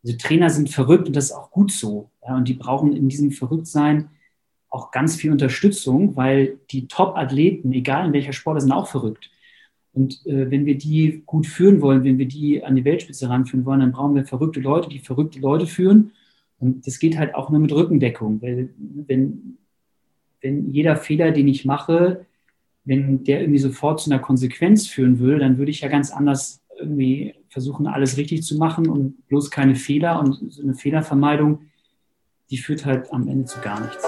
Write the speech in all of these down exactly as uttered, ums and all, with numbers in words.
Also Trainer sind verrückt und das ist auch gut so. Ja, und die brauchen in diesem Verrücktsein auch ganz viel Unterstützung, weil die Top-Athleten, egal in welcher Sport, sind auch verrückt. Und äh, wenn wir die gut führen wollen, wenn wir die an die Weltspitze ranführen wollen, dann brauchen wir verrückte Leute, die verrückte Leute führen. Und das geht halt auch nur mit Rückendeckung. Weil wenn, wenn jeder Fehler, den ich mache, wenn der irgendwie sofort zu einer Konsequenz führen würde, dann würde ich ja ganz anders irgendwie versuchen, alles richtig zu machen und bloß keine Fehler. Und so eine Fehlervermeidung, die führt halt am Ende zu gar nichts.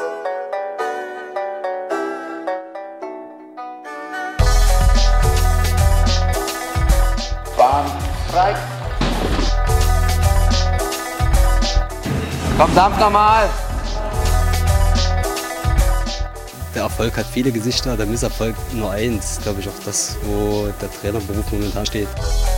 Frei. Komm, dampf nochmal! Der Erfolg hat viele Gesichter, der Misserfolg nur eins. Glaube ich auch das, wo der Trainerberuf momentan steht.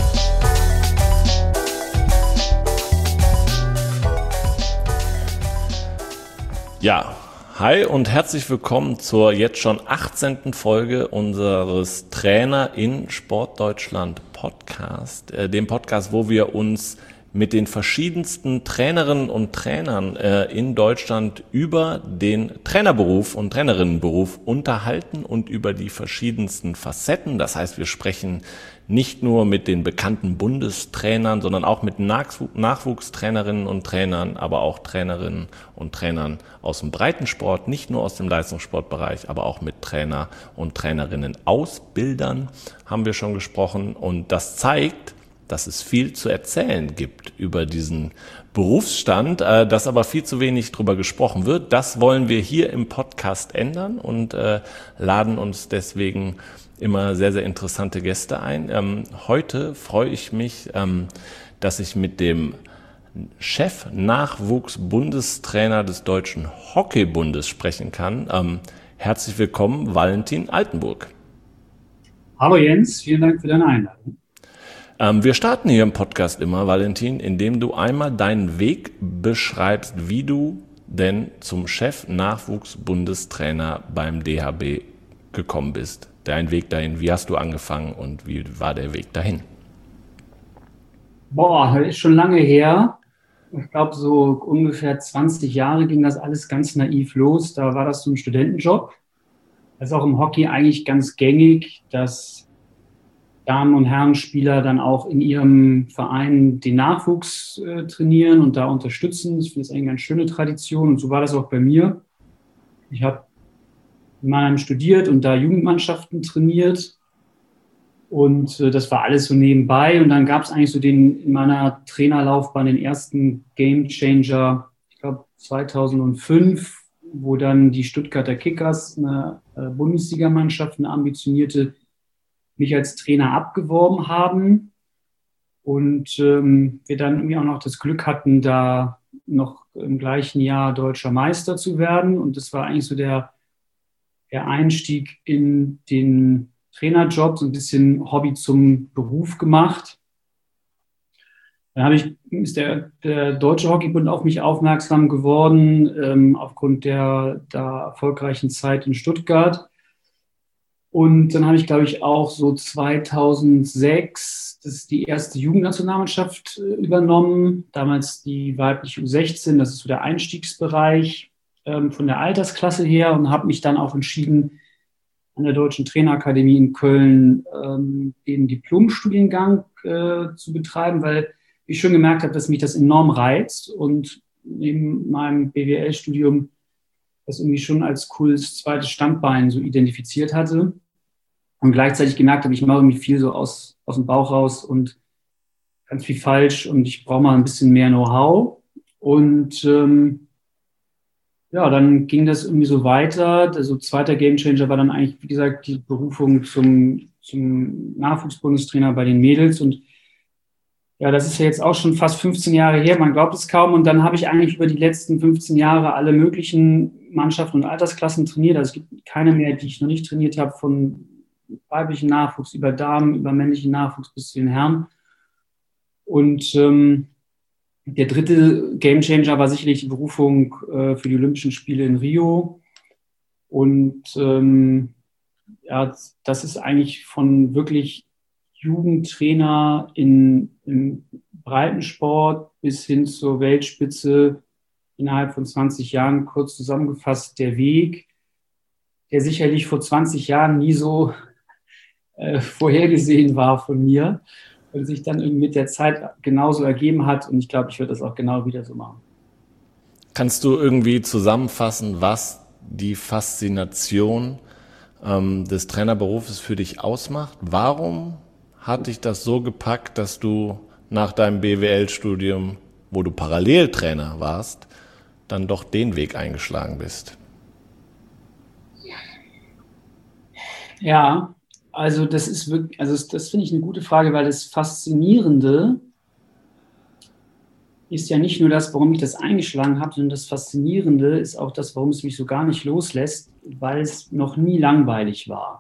Ja, hi und herzlich willkommen zur jetzt schon achtzehnten Folge unseres Trainer in Sportdeutschland Podcast. Äh, dem Podcast, wo wir uns mit den verschiedensten Trainerinnen und Trainern äh, in Deutschland über den Trainerberuf und Trainerinnenberuf unterhalten und über die verschiedensten Facetten. Das heißt, wir sprechen nicht nur mit den bekannten Bundestrainern, sondern auch mit Nachwuch- Nachwuchstrainerinnen und Trainern, aber auch Trainerinnen und Trainern aus dem Breitensport, nicht nur aus dem Leistungssportbereich, aber auch mit Trainer und Trainerinnen Ausbildern haben wir schon gesprochen. Und das zeigt, dass es viel zu erzählen gibt über diesen Berufsstand, äh, dass aber viel zu wenig drüber gesprochen wird. Das wollen wir hier im Podcast ändern und äh, laden uns deswegen immer sehr, sehr interessante Gäste ein. Ähm, heute freue ich mich, ähm, dass ich mit dem Chef-Nachwuchs-Bundestrainer des Deutschen Hockeybundes sprechen kann. Ähm, herzlich willkommen, Valentin Altenburg. Hallo Jens, vielen Dank für deine Einladung. Ähm, wir starten hier im Podcast immer, Valentin, indem du einmal deinen Weg beschreibst, wie du denn zum Chef-Nachwuchs-Bundestrainer beim D H B gekommen bist. Dein Weg dahin, wie hast du angefangen und wie war der Weg dahin? Boah, das ist schon lange her. Ich glaube, so ungefähr zwanzig Jahre ging das alles ganz naiv los. Da war das so ein Studentenjob. Das ist auch im Hockey eigentlich ganz gängig, dass Damen- und Herrenspieler dann auch in ihrem Verein den Nachwuchs äh, trainieren und da unterstützen. Ich finde das eigentlich eine ganz schöne Tradition und so war das auch bei mir. Ich habe in Mannheim studiert und da Jugendmannschaften trainiert und äh, das war alles so nebenbei und dann gab es eigentlich so den in meiner Trainerlaufbahn den ersten Gamechanger, ich glaube zweitausendfünf, wo dann die Stuttgarter Kickers, eine äh, Bundesligamannschaft, eine ambitionierte, mich als Trainer abgeworben haben und ähm, wir dann irgendwie auch noch das Glück hatten, da noch im gleichen Jahr deutscher Meister zu werden. Und das war eigentlich so der, der Einstieg in den Trainerjob, so ein bisschen Hobby zum Beruf gemacht. Dann habe ich, ist der, der Deutsche Hockeybund auf mich aufmerksam geworden, ähm, aufgrund der, der erfolgreichen Zeit in Stuttgart. Und dann habe ich, glaube ich, auch so zweitausendsechs das ist die erste Jugendnationalmannschaft äh, übernommen. Damals die weibliche U sechzehn, das ist so der Einstiegsbereich ähm, von der Altersklasse her und habe mich dann auch entschieden, an der Deutschen Trainerakademie in Köln ähm, den Diplomstudiengang äh, zu betreiben, weil ich schon gemerkt habe, dass mich das enorm reizt und neben meinem B W L-Studium das irgendwie schon als cooles zweites Standbein so identifiziert hatte und gleichzeitig gemerkt habe, ich mache irgendwie viel so aus, aus dem Bauch raus und ganz viel falsch und ich brauche mal ein bisschen mehr Know-how. Und ähm, ja, dann ging das irgendwie so weiter. Also zweiter Gamechanger war dann eigentlich, wie gesagt, die Berufung zum, zum Nachwuchsbundestrainer bei den Mädels und ja, das ist ja jetzt auch schon fast fünfzehn Jahre her, man glaubt es kaum. Und dann habe ich eigentlich über die letzten fünfzehn Jahre alle möglichen Mannschaften und Altersklassen trainiert. Also es gibt keine mehr, die ich noch nicht trainiert habe, von weiblichen Nachwuchs über Damen, über männlichen Nachwuchs bis zu den Herren. Und ähm, der dritte Gamechanger war sicherlich die Berufung äh, für die Olympischen Spiele in Rio. Und ähm, ja, das ist eigentlich von wirklich Jugendtrainer in, in Breitensport bis hin zur Weltspitze innerhalb von zwanzig Jahren, kurz zusammengefasst, der Weg, der sicherlich vor zwanzig Jahren nie so äh, vorhergesehen war von mir und sich dann mit der Zeit genauso ergeben hat. Und ich glaube, ich würde das auch genau wieder so machen. Kannst du irgendwie zusammenfassen, was die Faszination ähm, des Trainerberufes für dich ausmacht? Warum hat dich das so gepackt, dass du nach deinem B W L-Studium, wo du Paralleltrainer warst, dann doch den Weg eingeschlagen bist? Ja, also das ist wirklich, also das, das finde ich eine gute Frage, weil das Faszinierende ist ja nicht nur das, warum ich das eingeschlagen habe, sondern das Faszinierende ist auch das, warum es mich so gar nicht loslässt, weil es noch nie langweilig war.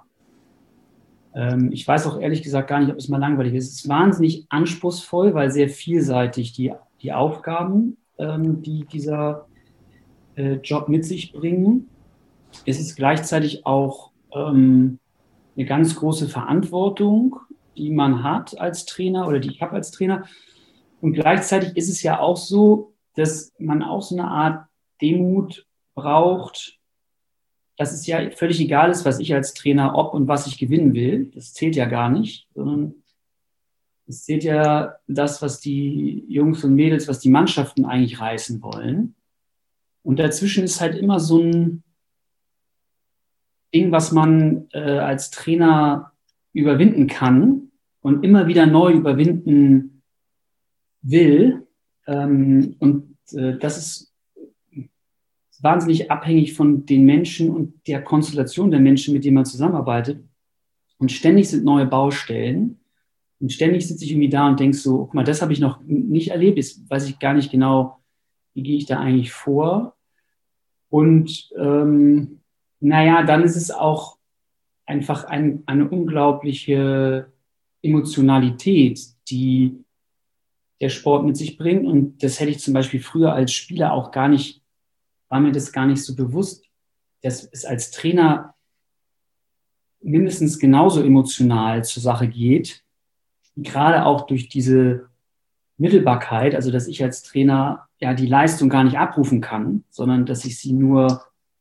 Ähm, ich weiß auch ehrlich gesagt gar nicht, ob es mal langweilig ist. Es ist wahnsinnig anspruchsvoll, weil sehr vielseitig die, die Aufgaben, ähm, die dieser äh, Job mit sich bringen. Es ist gleichzeitig auch ähm, eine ganz große Verantwortung, die man hat als Trainer oder die ich habe als Trainer. Und gleichzeitig ist es ja auch so, dass man auch so eine Art Demut braucht, dass es ja völlig egal ist, was ich als Trainer, ob und was ich gewinnen will. Das zählt ja gar nicht, sondern es zählt ja das, was die Jungs und Mädels, was die Mannschaften eigentlich reißen wollen. Und dazwischen ist halt immer so ein Ding, was man äh, als Trainer überwinden kann und immer wieder neu überwinden will. Ähm, und äh, das ist wahnsinnig abhängig von den Menschen und der Konstellation der Menschen, mit denen man zusammenarbeitet. Und ständig sind neue Baustellen. Und ständig sitze ich irgendwie da und denke so, guck mal, das habe ich noch nicht erlebt. Jetzt weiß ich gar nicht genau, wie gehe ich da eigentlich vor. Und ähm, naja, dann ist es auch einfach ein, eine unglaubliche Emotionalität, die der Sport mit sich bringt. Und das hätte ich zum Beispiel früher als Spieler auch gar nicht, war mir das gar nicht so bewusst, dass es als Trainer mindestens genauso emotional zur Sache geht. Gerade auch durch diese Mittelbarkeit, also dass ich als Trainer ja die Leistung gar nicht abrufen kann, sondern dass ich sie nur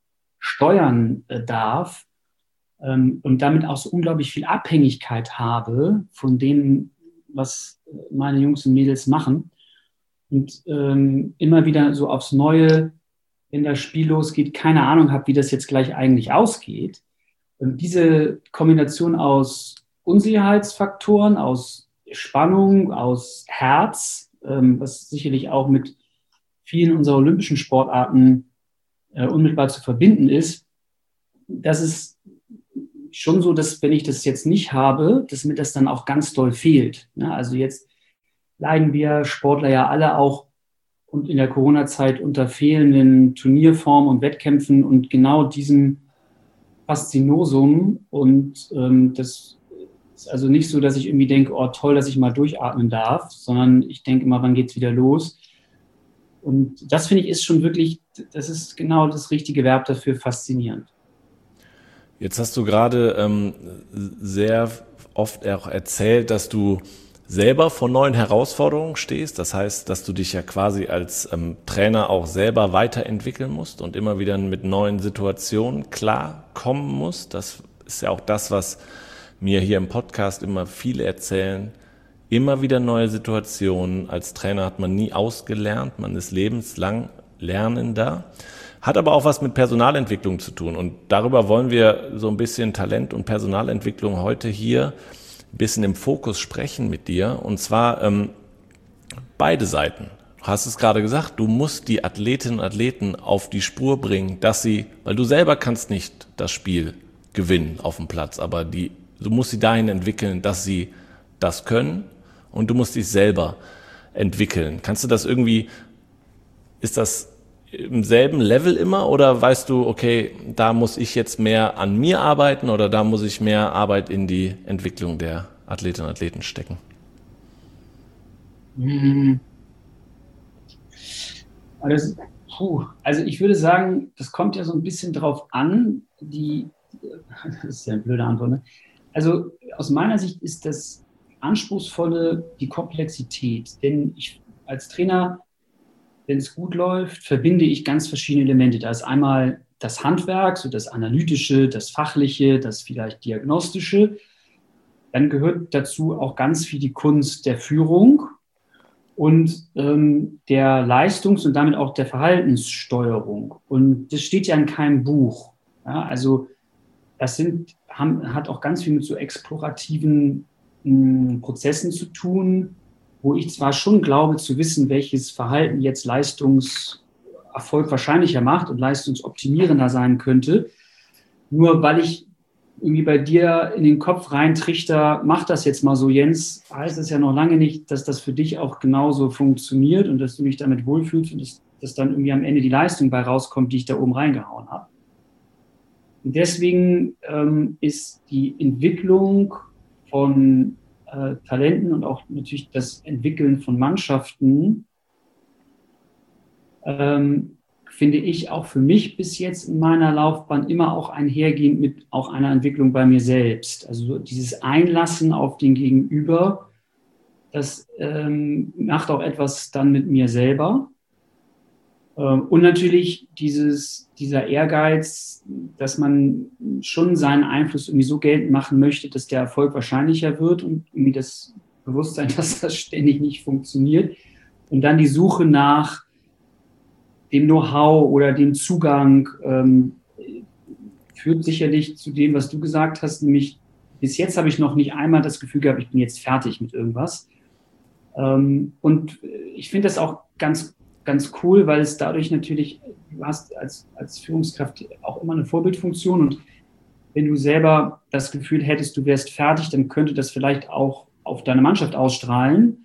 steuern äh, darf ähm, und damit auch so unglaublich viel Abhängigkeit habe von dem, was meine Jungs und Mädels machen. Und ähm, immer wieder so aufs Neue, wenn das Spiel losgeht, keine Ahnung habe, wie das jetzt gleich eigentlich ausgeht. Und diese Kombination aus Unsicherheitsfaktoren, aus Spannung, aus Herz, ähm, was sicherlich auch mit vielen unserer olympischen Sportarten äh, unmittelbar zu verbinden ist, das ist schon so, dass wenn ich das jetzt nicht habe, dass mir das dann auch ganz doll fehlt. Ne? Also jetzt leiden wir Sportler ja alle auch und in der Corona-Zeit unter fehlenden Turnierformen und Wettkämpfen und genau diesem Faszinosum. Und ähm, das ist also nicht so, dass ich irgendwie denke, oh toll, dass ich mal durchatmen darf, sondern ich denke immer, wann geht's wieder los? Und das finde ich ist schon wirklich, das ist genau das richtige Verb dafür, faszinierend. Jetzt hast du gerade ähm, sehr oft auch erzählt, dass du selber vor neuen Herausforderungen stehst. Das heißt, dass du dich ja quasi als ähm, Trainer auch selber weiterentwickeln musst und immer wieder mit neuen Situationen klarkommen musst. Das ist ja auch das, was mir hier im Podcast immer viele erzählen. Immer wieder neue Situationen. Als Trainer hat man nie ausgelernt. Man ist lebenslang Lernender. Hat aber auch was mit Personalentwicklung zu tun. Und darüber wollen wir so ein bisschen Talent- und Personalentwicklung heute hier ein bisschen im Fokus sprechen mit dir. Und zwar ähm, beide Seiten. Du hast es gerade gesagt, du musst die Athletinnen und Athleten auf die Spur bringen, dass sie, weil du selber kannst nicht das Spiel gewinnen auf dem Platz, aber die, du musst sie dahin entwickeln, dass sie das können und du musst dich selber entwickeln. Kannst du das irgendwie, ist das im selben Level immer oder weißt du, okay, da muss ich jetzt mehr an mir arbeiten oder da muss ich mehr Arbeit in die Entwicklung der Athletinnen und Athleten stecken? Also, puh, also ich würde sagen, das kommt ja so ein bisschen drauf an, die, das ist ja eine blöde Antwort, ne? Also aus meiner Sicht ist das Anspruchsvolle, die Komplexität. Denn ich als Trainer, wenn es gut läuft, verbinde ich ganz verschiedene Elemente. Da ist einmal das Handwerk, so das Analytische, das Fachliche, das vielleicht Diagnostische. Dann gehört dazu auch ganz viel die Kunst der Führung und ähm, der Leistungs- und damit auch der Verhaltenssteuerung. Und das steht ja in keinem Buch. Ja, also das sind, haben, hat auch ganz viel mit so explorativen mh, Prozessen zu tun, wo ich zwar schon glaube zu wissen, welches Verhalten jetzt Leistungserfolg wahrscheinlicher macht und leistungsoptimierender sein könnte, nur weil ich irgendwie bei dir in den Kopf reintrichter, mach das jetzt mal so, Jens, heißt es ja noch lange nicht, dass das für dich auch genauso funktioniert und dass du dich damit wohlfühlst und dass, dass dann irgendwie am Ende die Leistung bei rauskommt, die ich da oben reingehauen habe. Und deswegen ähm, ist die Entwicklung von äh, Talenten und auch natürlich das Entwickeln von Mannschaften, ähm, finde ich auch für mich bis jetzt in meiner Laufbahn immer auch einhergehend mit auch einer Entwicklung bei mir selbst. Also dieses Einlassen auf den Gegenüber, das ähm, macht auch etwas dann mit mir selber. Ähm, und natürlich dieses, dieser Ehrgeiz, dass man schon seinen Einfluss irgendwie so geltend machen möchte, dass der Erfolg wahrscheinlicher wird und irgendwie das Bewusstsein, dass das ständig nicht funktioniert. Und dann die Suche nach dem Know-how oder dem Zugang ähm, führt sicherlich zu dem, was du gesagt hast, nämlich bis jetzt habe ich noch nicht einmal das Gefühl gehabt, ich bin jetzt fertig mit irgendwas. Ähm, und ich finde das auch ganz, ganz cool, weil es dadurch natürlich, du hast als, als Führungskraft auch immer eine Vorbildfunktion und wenn du selber das Gefühl hättest, du wärst fertig, dann könnte das vielleicht auch auf deine Mannschaft ausstrahlen.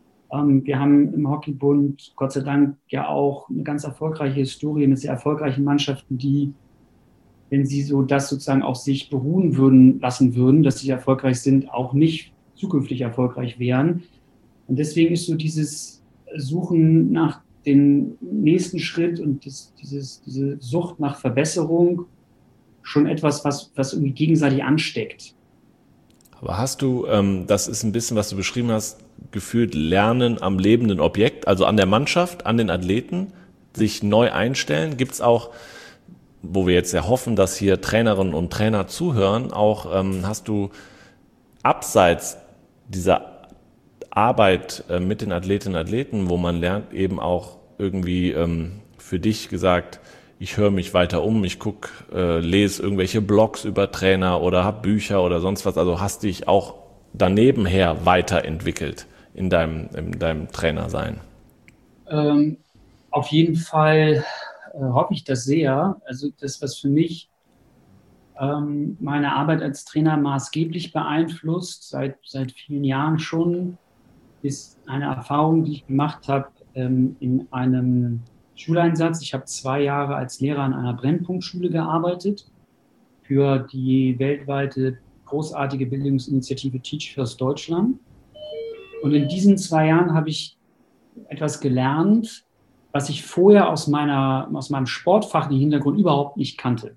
Wir haben im Hockeybund Gott sei Dank ja auch eine ganz erfolgreiche Historie mit sehr erfolgreichen Mannschaften, die, wenn sie so das sozusagen auf sich beruhen würden, lassen würden, dass sie erfolgreich sind, auch nicht zukünftig erfolgreich wären. Und deswegen ist so dieses Suchen nach dem nächsten Schritt und das, dieses, diese Sucht nach Verbesserung schon etwas, was, was irgendwie gegenseitig ansteckt. Aber hast du, ähm, das ist ein bisschen, was du beschrieben hast, gefühlt Lernen am lebenden Objekt, also an der Mannschaft, an den Athleten, sich neu einstellen? Gibt es auch, wo wir jetzt ja hoffen, dass hier Trainerinnen und Trainer zuhören, auch ähm, hast du abseits dieser Arbeit äh, mit den Athletinnen und Athleten, wo man lernt, eben auch irgendwie ähm, für dich gesagt, ich höre mich weiter um, ich gucke, äh, lese irgendwelche Blogs über Trainer oder habe Bücher oder sonst was. Also hast dich auch daneben her weiterentwickelt in deinem, in deinem Trainersein? Ähm, auf jeden Fall äh, hoffe ich das sehr. Also das, was für mich ähm, meine Arbeit als Trainer maßgeblich beeinflusst, seit, seit vielen Jahren schon, ist eine Erfahrung, die ich gemacht habe ähm, in einem Schuleinsatz. Ich habe zwei Jahre als Lehrer an einer Brennpunktschule gearbeitet für die weltweite großartige Bildungsinitiative Teach First Deutschland. Und in diesen zwei Jahren habe ich etwas gelernt, was ich vorher aus, meiner, aus meinem sportfachlichen Hintergrund überhaupt nicht kannte.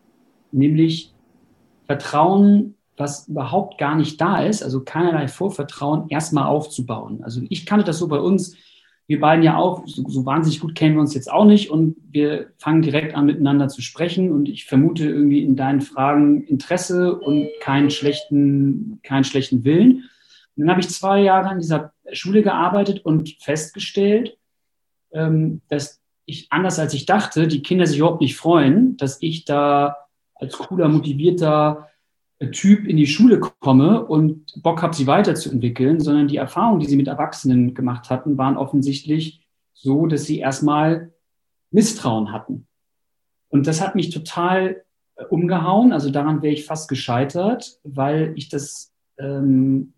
Nämlich Vertrauen, was überhaupt gar nicht da ist, also keinerlei Vorvertrauen, erstmal aufzubauen. Also ich kannte das so bei uns, wir beiden ja auch, so, so wahnsinnig gut kennen wir uns jetzt auch nicht und wir fangen direkt an, miteinander zu sprechen und ich vermute irgendwie in deinen Fragen Interesse und keinen schlechten, keinen schlechten Willen. Und dann habe ich zwei Jahre an dieser Schule gearbeitet und festgestellt, ähm, dass ich, anders als ich dachte, die Kinder sich überhaupt nicht freuen, dass ich da als cooler, motivierter Typ in die Schule komme und Bock habe, sie weiterzuentwickeln, sondern die Erfahrungen, die sie mit Erwachsenen gemacht hatten, waren offensichtlich so, dass sie erstmal Misstrauen hatten. Und das hat mich total umgehauen, also daran wäre ich fast gescheitert, weil ich das, ähm,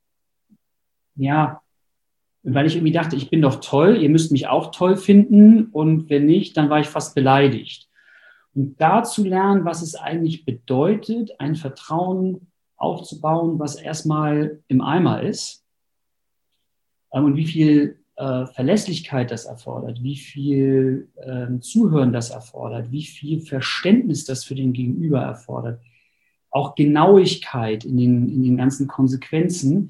ja, weil ich irgendwie dachte, ich bin doch toll, ihr müsst mich auch toll finden und wenn nicht, dann war ich fast beleidigt. Und da zu lernen, was es eigentlich bedeutet, ein Vertrauen aufzubauen, was erstmal im Eimer ist ähm, und wie viel äh, Verlässlichkeit das erfordert, wie viel äh, Zuhören das erfordert, wie viel Verständnis das für den Gegenüber erfordert, auch Genauigkeit in den, in den ganzen Konsequenzen.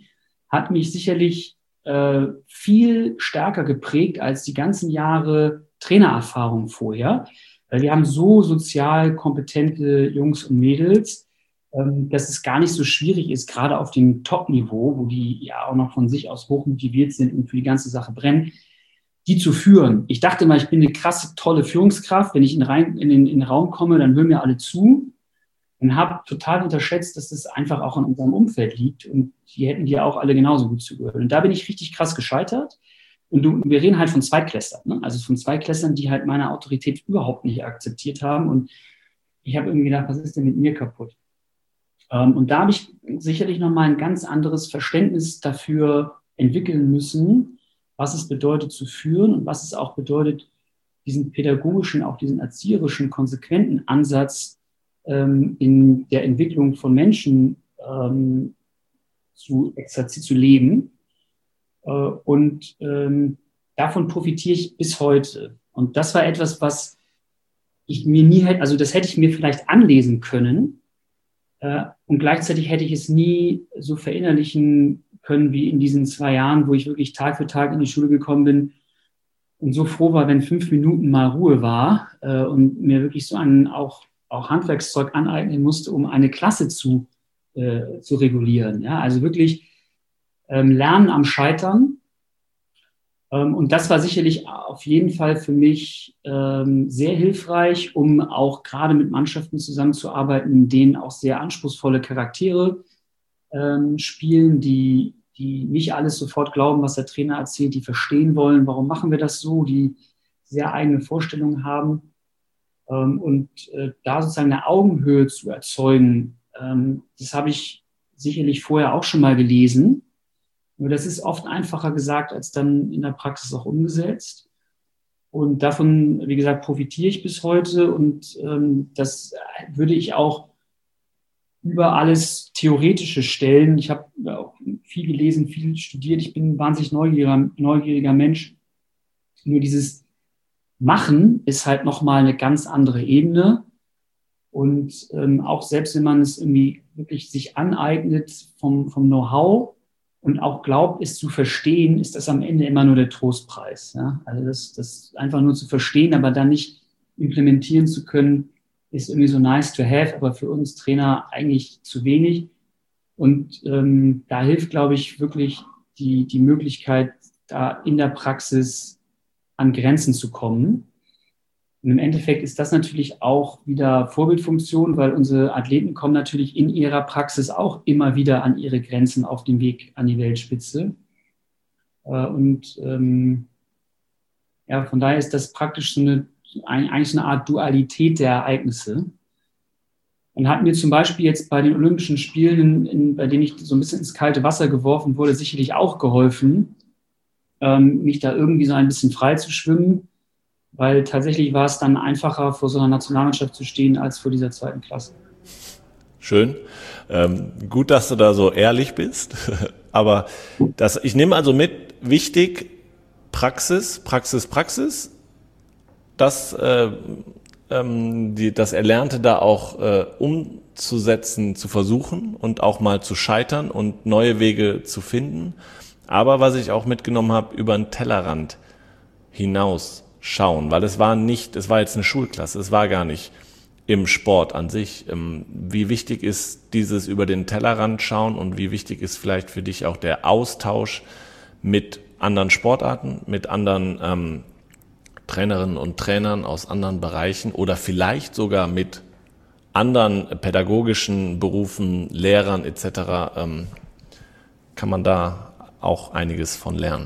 hat mich sicherlich äh, viel stärker geprägt als die ganzen Jahre Trainererfahrung vorher. Weil wir haben so sozial kompetente Jungs und Mädels, ähm, dass es gar nicht so schwierig ist, gerade auf dem Top-Niveau, wo die ja auch noch von sich aus hoch motiviert sind und für die ganze Sache brennen, die zu führen. Ich dachte mal, ich bin eine krasse, tolle Führungskraft. Wenn ich in, rein, in, den, in den Raum komme, dann hören mir alle zu. Und habe total unterschätzt, dass das einfach auch in unserem Umfeld liegt. Und die hätten dir auch alle genauso gut zugehört. Und da bin ich richtig krass gescheitert. Und du, wir reden halt von Zweitklässlern, ne? Also von Zweitklässlern, die halt meine Autorität überhaupt nicht akzeptiert haben. Und ich habe irgendwie gedacht, was ist denn mit mir kaputt? Ähm, und da habe ich sicherlich nochmal ein ganz anderes Verständnis dafür entwickeln müssen, was es bedeutet zu führen und was es auch bedeutet, diesen pädagogischen, auch diesen erzieherischen, konsequenten Ansatz ähm, in der Entwicklung von Menschen ähm, zu, zu leben. Äh, und ähm, davon profitiere ich bis heute. Und das war etwas, was ich mir nie hätte, also das hätte ich mir vielleicht anlesen können. Äh, und gleichzeitig hätte ich es nie so verinnerlichen können wie in diesen zwei Jahren, wo ich wirklich Tag für Tag in die Schule gekommen bin und so froh war, wenn fünf Minuten mal Ruhe war äh, und mir wirklich so ein auch, auch Handwerkszeug aneignen musste, um eine Klasse zu, äh, zu regulieren. Ja? Also wirklich ähm, Lernen am Scheitern. Ähm, und das war sicherlich auf jeden Fall für mich ähm, sehr hilfreich, um auch gerade mit Mannschaften zusammenzuarbeiten, in denen auch sehr anspruchsvolle Charaktere Ähm, spielen, die, die nicht alles sofort glauben, was der Trainer erzählt, die verstehen wollen, warum machen wir das so, die sehr eigene Vorstellungen haben. Ähm, und äh, da sozusagen eine Augenhöhe zu erzeugen, ähm, das habe ich sicherlich vorher auch schon mal gelesen. Nur das ist oft einfacher gesagt, als dann in der Praxis auch umgesetzt. Und davon, wie gesagt, profitiere ich bis heute. Und ähm, das würde ich auch über alles Theoretische stellen. Ich habe auch viel gelesen, viel studiert. Ich bin ein wahnsinnig neugieriger, neugieriger Mensch. Nur dieses Machen ist halt nochmal eine ganz andere Ebene. Und ähm, auch selbst wenn man es irgendwie wirklich sich aneignet vom, vom Know-how und auch glaubt, es zu verstehen, ist das am Ende immer nur der Trostpreis. Ja? Also das, das einfach nur zu verstehen, aber dann nicht implementieren zu können, ist irgendwie so nice to have, aber für uns Trainer eigentlich zu wenig. Und ähm, da hilft, glaube ich, wirklich die, die Möglichkeit, da in der Praxis an Grenzen zu kommen. Und im Endeffekt ist das natürlich auch wieder Vorbildfunktion, weil unsere Athleten kommen natürlich in ihrer Praxis auch immer wieder an ihre Grenzen auf dem Weg an die Weltspitze. Äh, und ähm, ja, von daher ist das praktisch so eine eigentlich eine Art Dualität der Ereignisse. Und hat mir zum Beispiel jetzt bei den Olympischen Spielen, in, in, bei denen ich so ein bisschen ins kalte Wasser geworfen wurde, sicherlich auch geholfen, ähm, mich da irgendwie so ein bisschen frei zu schwimmen, weil tatsächlich war es dann einfacher, vor so einer Nationalmannschaft zu stehen, als vor dieser zweiten Klasse. Schön. Ähm, gut, dass du da so ehrlich bist. Aber das, ich nehme also mit, wichtig, Praxis, Praxis, Praxis, das, äh, ähm, die, das Erlernte da auch äh, umzusetzen, zu versuchen und auch mal zu scheitern und neue Wege zu finden. Aber was ich auch mitgenommen habe, über den Tellerrand hinaus schauen, weil es war nicht, es war jetzt eine Schulklasse, es war gar nicht im Sport an sich. Ähm, wie wichtig ist dieses über den Tellerrand schauen und wie wichtig ist vielleicht für dich auch der Austausch mit anderen Sportarten, mit anderen ähm, Trainerinnen und Trainern aus anderen Bereichen oder vielleicht sogar mit anderen pädagogischen Berufen, Lehrern et cetera. Ähm, kann man da auch einiges von lernen?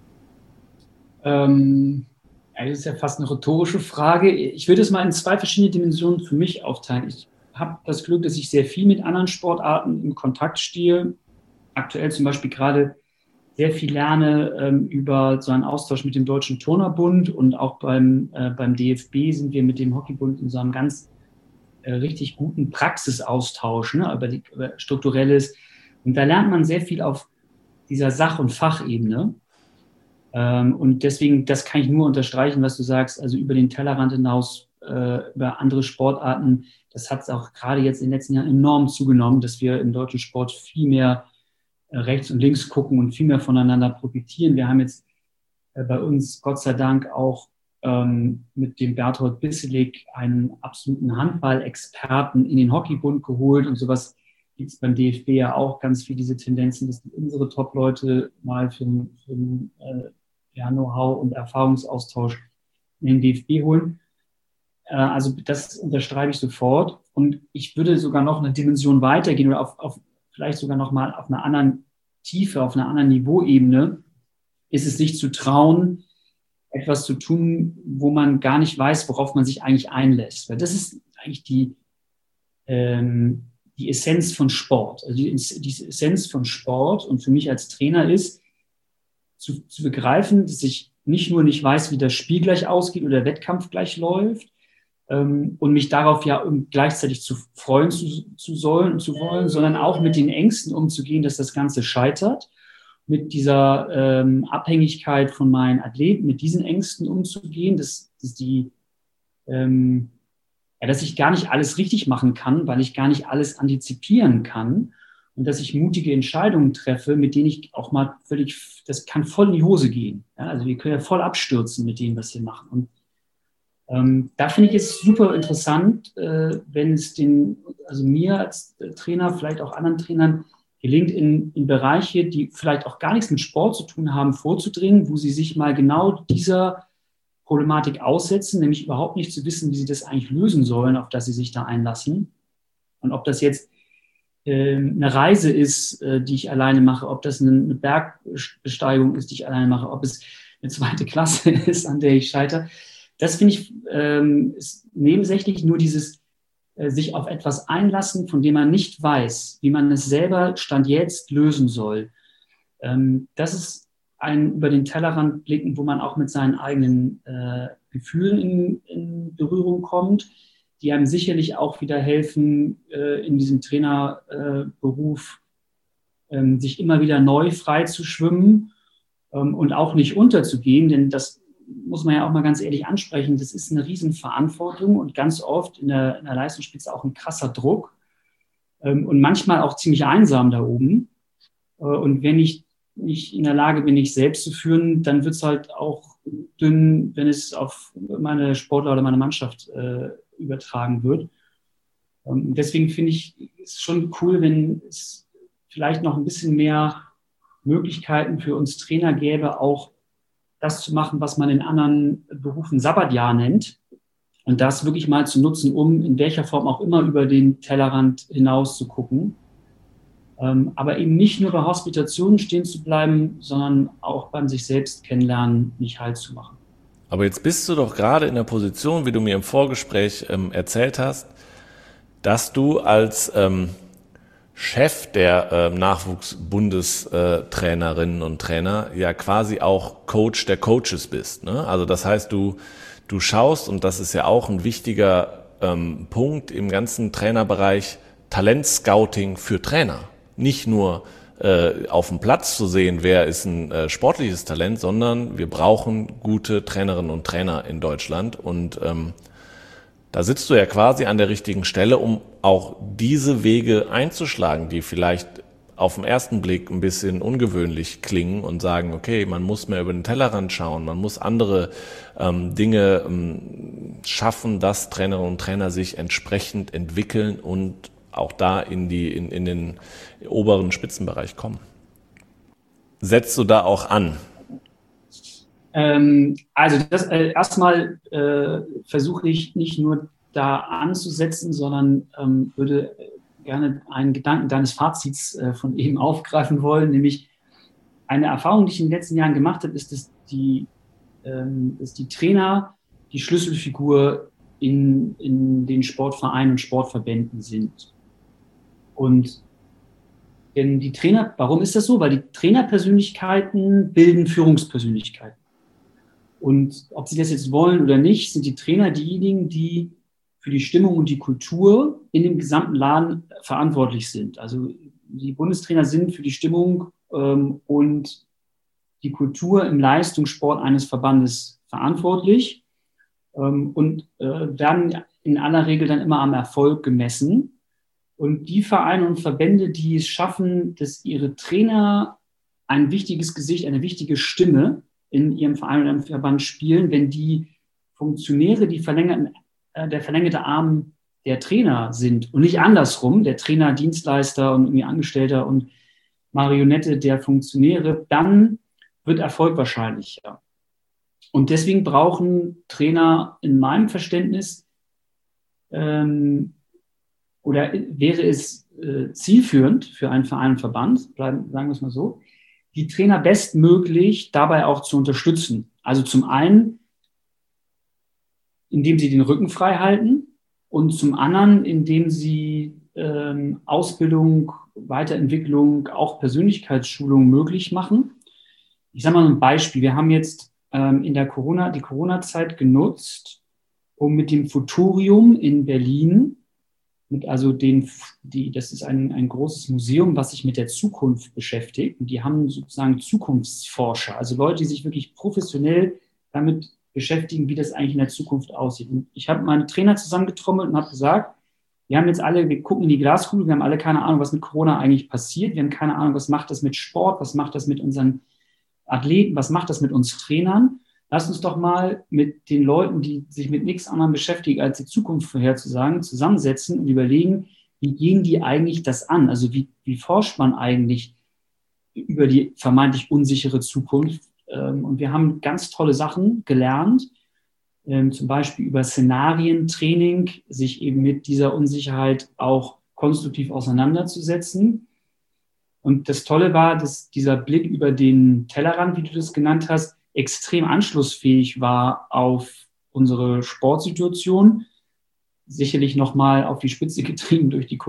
Ähm, das ist ja fast eine rhetorische Frage. Ich würde es mal in zwei verschiedene Dimensionen für mich aufteilen. Ich habe das Glück, dass ich sehr viel mit anderen Sportarten in Kontakt stehe. Aktuell zum Beispiel gerade sehr viel lerne ähm, über so einen Austausch mit dem Deutschen Turnerbund und auch beim, äh, beim D F B sind wir mit dem Hockeybund in so einem ganz äh, richtig guten Praxisaustausch, ne, über, die, über Strukturelles. Und da lernt man sehr viel auf dieser Sach- und Fachebene. Ähm, und deswegen, das kann ich nur unterstreichen, was du sagst, also über den Tellerrand hinaus, äh, über andere Sportarten. Das hat es auch gerade jetzt in den letzten Jahren enorm zugenommen, dass wir im deutschen Sport viel mehr äh, rechts und links gucken und viel mehr voneinander profitieren. Wir haben jetzt äh, bei uns Gott sei Dank auch ähm, mit dem Berthold Bisselig einen absoluten Handball-Experten in den Hockeybund geholt und sowas gibt es beim D F B ja auch ganz viel diese Tendenzen, dass unsere Top-Leute mal für, für äh, ja, Know-how und Erfahrungsaustausch in den D F B holen. Äh, also das unterstreiche ich sofort. Und ich würde sogar noch eine Dimension weitergehen oder auf, auf vielleicht sogar noch mal auf einer anderen Tiefe, auf einer anderen Niveauebene, ist es sich zu trauen, etwas zu tun, wo man gar nicht weiß, worauf man sich eigentlich einlässt. Weil das ist eigentlich die, ähm, die Essenz von Sport. Also die, die Essenz von Sport und für mich als Trainer ist, zu, zu begreifen, dass ich nicht nur nicht weiß, wie das Spiel gleich ausgeht oder der Wettkampf gleich läuft ähm, und mich darauf ja gleichzeitig zu freuen zu, zu sollen und zu wollen, sondern auch mit den Ängsten umzugehen, dass das Ganze scheitert, mit dieser ähm, Abhängigkeit von meinen Athleten, mit diesen Ängsten umzugehen, dass, dass die ähm, ja, dass ich gar nicht alles richtig machen kann, weil ich gar nicht alles antizipieren kann und dass ich mutige Entscheidungen treffe, mit denen ich auch mal völlig, das kann voll in die Hose gehen. Ja, also wir können ja voll abstürzen mit dem, was wir machen. Und ähm, da finde ich es super interessant, äh, wenn es den, also mir als Trainer, vielleicht auch anderen Trainern gelingt, in, in Bereiche, die vielleicht auch gar nichts mit Sport zu tun haben, vorzudringen, wo sie sich mal genau dieser Problematik aussetzen, nämlich überhaupt nicht zu wissen, wie sie das eigentlich lösen sollen, auf das sie sich da einlassen. Und ob das jetzt äh, eine Reise ist, äh, die ich alleine mache, ob das eine, eine Bergbesteigung ist, die ich alleine mache, ob es eine zweite Klasse ist, an der ich scheitere. Das finde ich ähm, ist nebensächlich, nur dieses äh, sich auf etwas einlassen, von dem man nicht weiß, wie man es selber Stand jetzt lösen soll. Ähm, das ist ein über den Tellerrand blicken, wo man auch mit seinen eigenen äh, Gefühlen in, in Berührung kommt, die einem sicherlich auch wieder helfen, äh, in diesem Trainerberuf äh, ähm, sich immer wieder neu frei zu schwimmen ähm, und auch nicht unterzugehen, denn das muss man ja auch mal ganz ehrlich ansprechen, das ist eine Riesenverantwortung und ganz oft in der, in der Leistungsspitze auch ein krasser Druck ähm, und manchmal auch ziemlich einsam da oben. Äh, und wenn ich nicht in der Lage bin, ich selbst zu führen, dann wird es halt auch dünn, wenn es auf meine Sportler oder meine Mannschaft äh, übertragen wird. Ähm, deswegen finde ich es schon cool, wenn es vielleicht noch ein bisschen mehr Möglichkeiten für uns Trainer gäbe, auch das zu machen, was man in anderen Berufen Sabbatjahr nennt. Und das wirklich mal zu nutzen, um in welcher Form auch immer über den Tellerrand hinaus zu gucken. Ähm, aber eben nicht nur bei Hospitationen stehen zu bleiben, sondern auch beim sich selbst kennenlernen nicht Halt zu machen. Aber jetzt bist du doch gerade in der Position, wie du mir im Vorgespräch ähm, erzählt hast, dass du als ähm, Chef der äh, Nachwuchsbundestrainerinnen und Trainer ja quasi auch Coach der Coaches bist, ne? Also das heißt, du, du schaust, und das ist ja auch ein wichtiger ähm, Punkt im ganzen Trainerbereich, Talentscouting für Trainer. Nicht nur äh, auf dem Platz zu sehen, wer ist ein äh, sportliches Talent, sondern wir brauchen gute Trainerinnen und Trainer in Deutschland. Und ähm, da sitzt du ja quasi an der richtigen Stelle, um auch diese Wege einzuschlagen, die vielleicht auf den ersten Blick ein bisschen ungewöhnlich klingen und sagen, okay, man muss mehr über den Tellerrand schauen, man muss andere ähm, Dinge ähm, schaffen, dass Trainerinnen und Trainer sich entsprechend entwickeln und auch da in die in, in den oberen Spitzenbereich kommen. Setzt du da auch an? Ähm, also das, äh, erstmal äh, versuche ich nicht nur da anzusetzen, sondern ähm, würde gerne einen Gedanken deines Fazits äh, von eben aufgreifen wollen, nämlich eine Erfahrung, die ich in den letzten Jahren gemacht habe, ist, dass die, ähm, dass die Trainer die Schlüsselfigur in, in den Sportvereinen und Sportverbänden sind. Und denn die Trainer, warum ist das so? Weil die Trainerpersönlichkeiten bilden Führungspersönlichkeiten. Und ob sie das jetzt wollen oder nicht, sind die Trainer diejenigen, die für die Stimmung und die Kultur in dem gesamten Laden verantwortlich sind. Also die Bundestrainer sind für die Stimmung ähm, und die Kultur im Leistungssport eines Verbandes verantwortlich ähm, und äh, werden in aller Regel dann immer am Erfolg gemessen. Und die Vereine und Verbände, die es schaffen, dass ihre Trainer ein wichtiges Gesicht, eine wichtige Stimme in ihrem Verein oder im Verband spielen, wenn die Funktionäre, die verlängerten, äh, der verlängerte Arm der Trainer sind und nicht andersrum, der Trainer, Dienstleister und irgendwie Angestellter und Marionette der Funktionäre, dann wird Erfolg wahrscheinlicher. Und deswegen brauchen Trainer in meinem Verständnis ähm, oder wäre es äh, zielführend für einen Verein und Verband, bleiben, sagen wir es mal so, die Trainer bestmöglich dabei auch zu unterstützen. Also zum einen, indem sie den Rücken frei halten und zum anderen, indem sie ähm, Ausbildung, Weiterentwicklung, auch Persönlichkeitsschulung möglich machen. Ich sage mal ein Beispiel. Wir haben jetzt ähm, in der Corona, die Corona-Zeit genutzt, um mit dem Futurium in Berlin, mit also den, die, das ist ein, ein großes Museum, was sich mit der Zukunft beschäftigt. Und die haben sozusagen Zukunftsforscher, also Leute, die sich wirklich professionell damit beschäftigen, wie das eigentlich in der Zukunft aussieht. Und ich habe meine Trainer zusammengetrommelt und habe gesagt, wir haben jetzt alle, wir gucken in die Glaskugel, wir haben alle keine Ahnung, was mit Corona eigentlich passiert. Wir haben keine Ahnung, was macht das mit Sport, was macht das mit unseren Athleten, was macht das mit uns Trainern. Lass uns doch mal mit den Leuten, die sich mit nichts anderem beschäftigen, als die Zukunft vorherzusagen, zusammensetzen und überlegen, wie gehen die eigentlich das an? Also wie, wie forscht man eigentlich über die vermeintlich unsichere Zukunft? Und wir haben ganz tolle Sachen gelernt, zum Beispiel über Szenarientraining, sich eben mit dieser Unsicherheit auch konstruktiv auseinanderzusetzen. Und das Tolle war, dass dieser Blick über den Tellerrand, wie du das genannt hast, extrem anschlussfähig war auf unsere Sportsituation. Sicherlich nochmal auf die Spitze getrieben durch die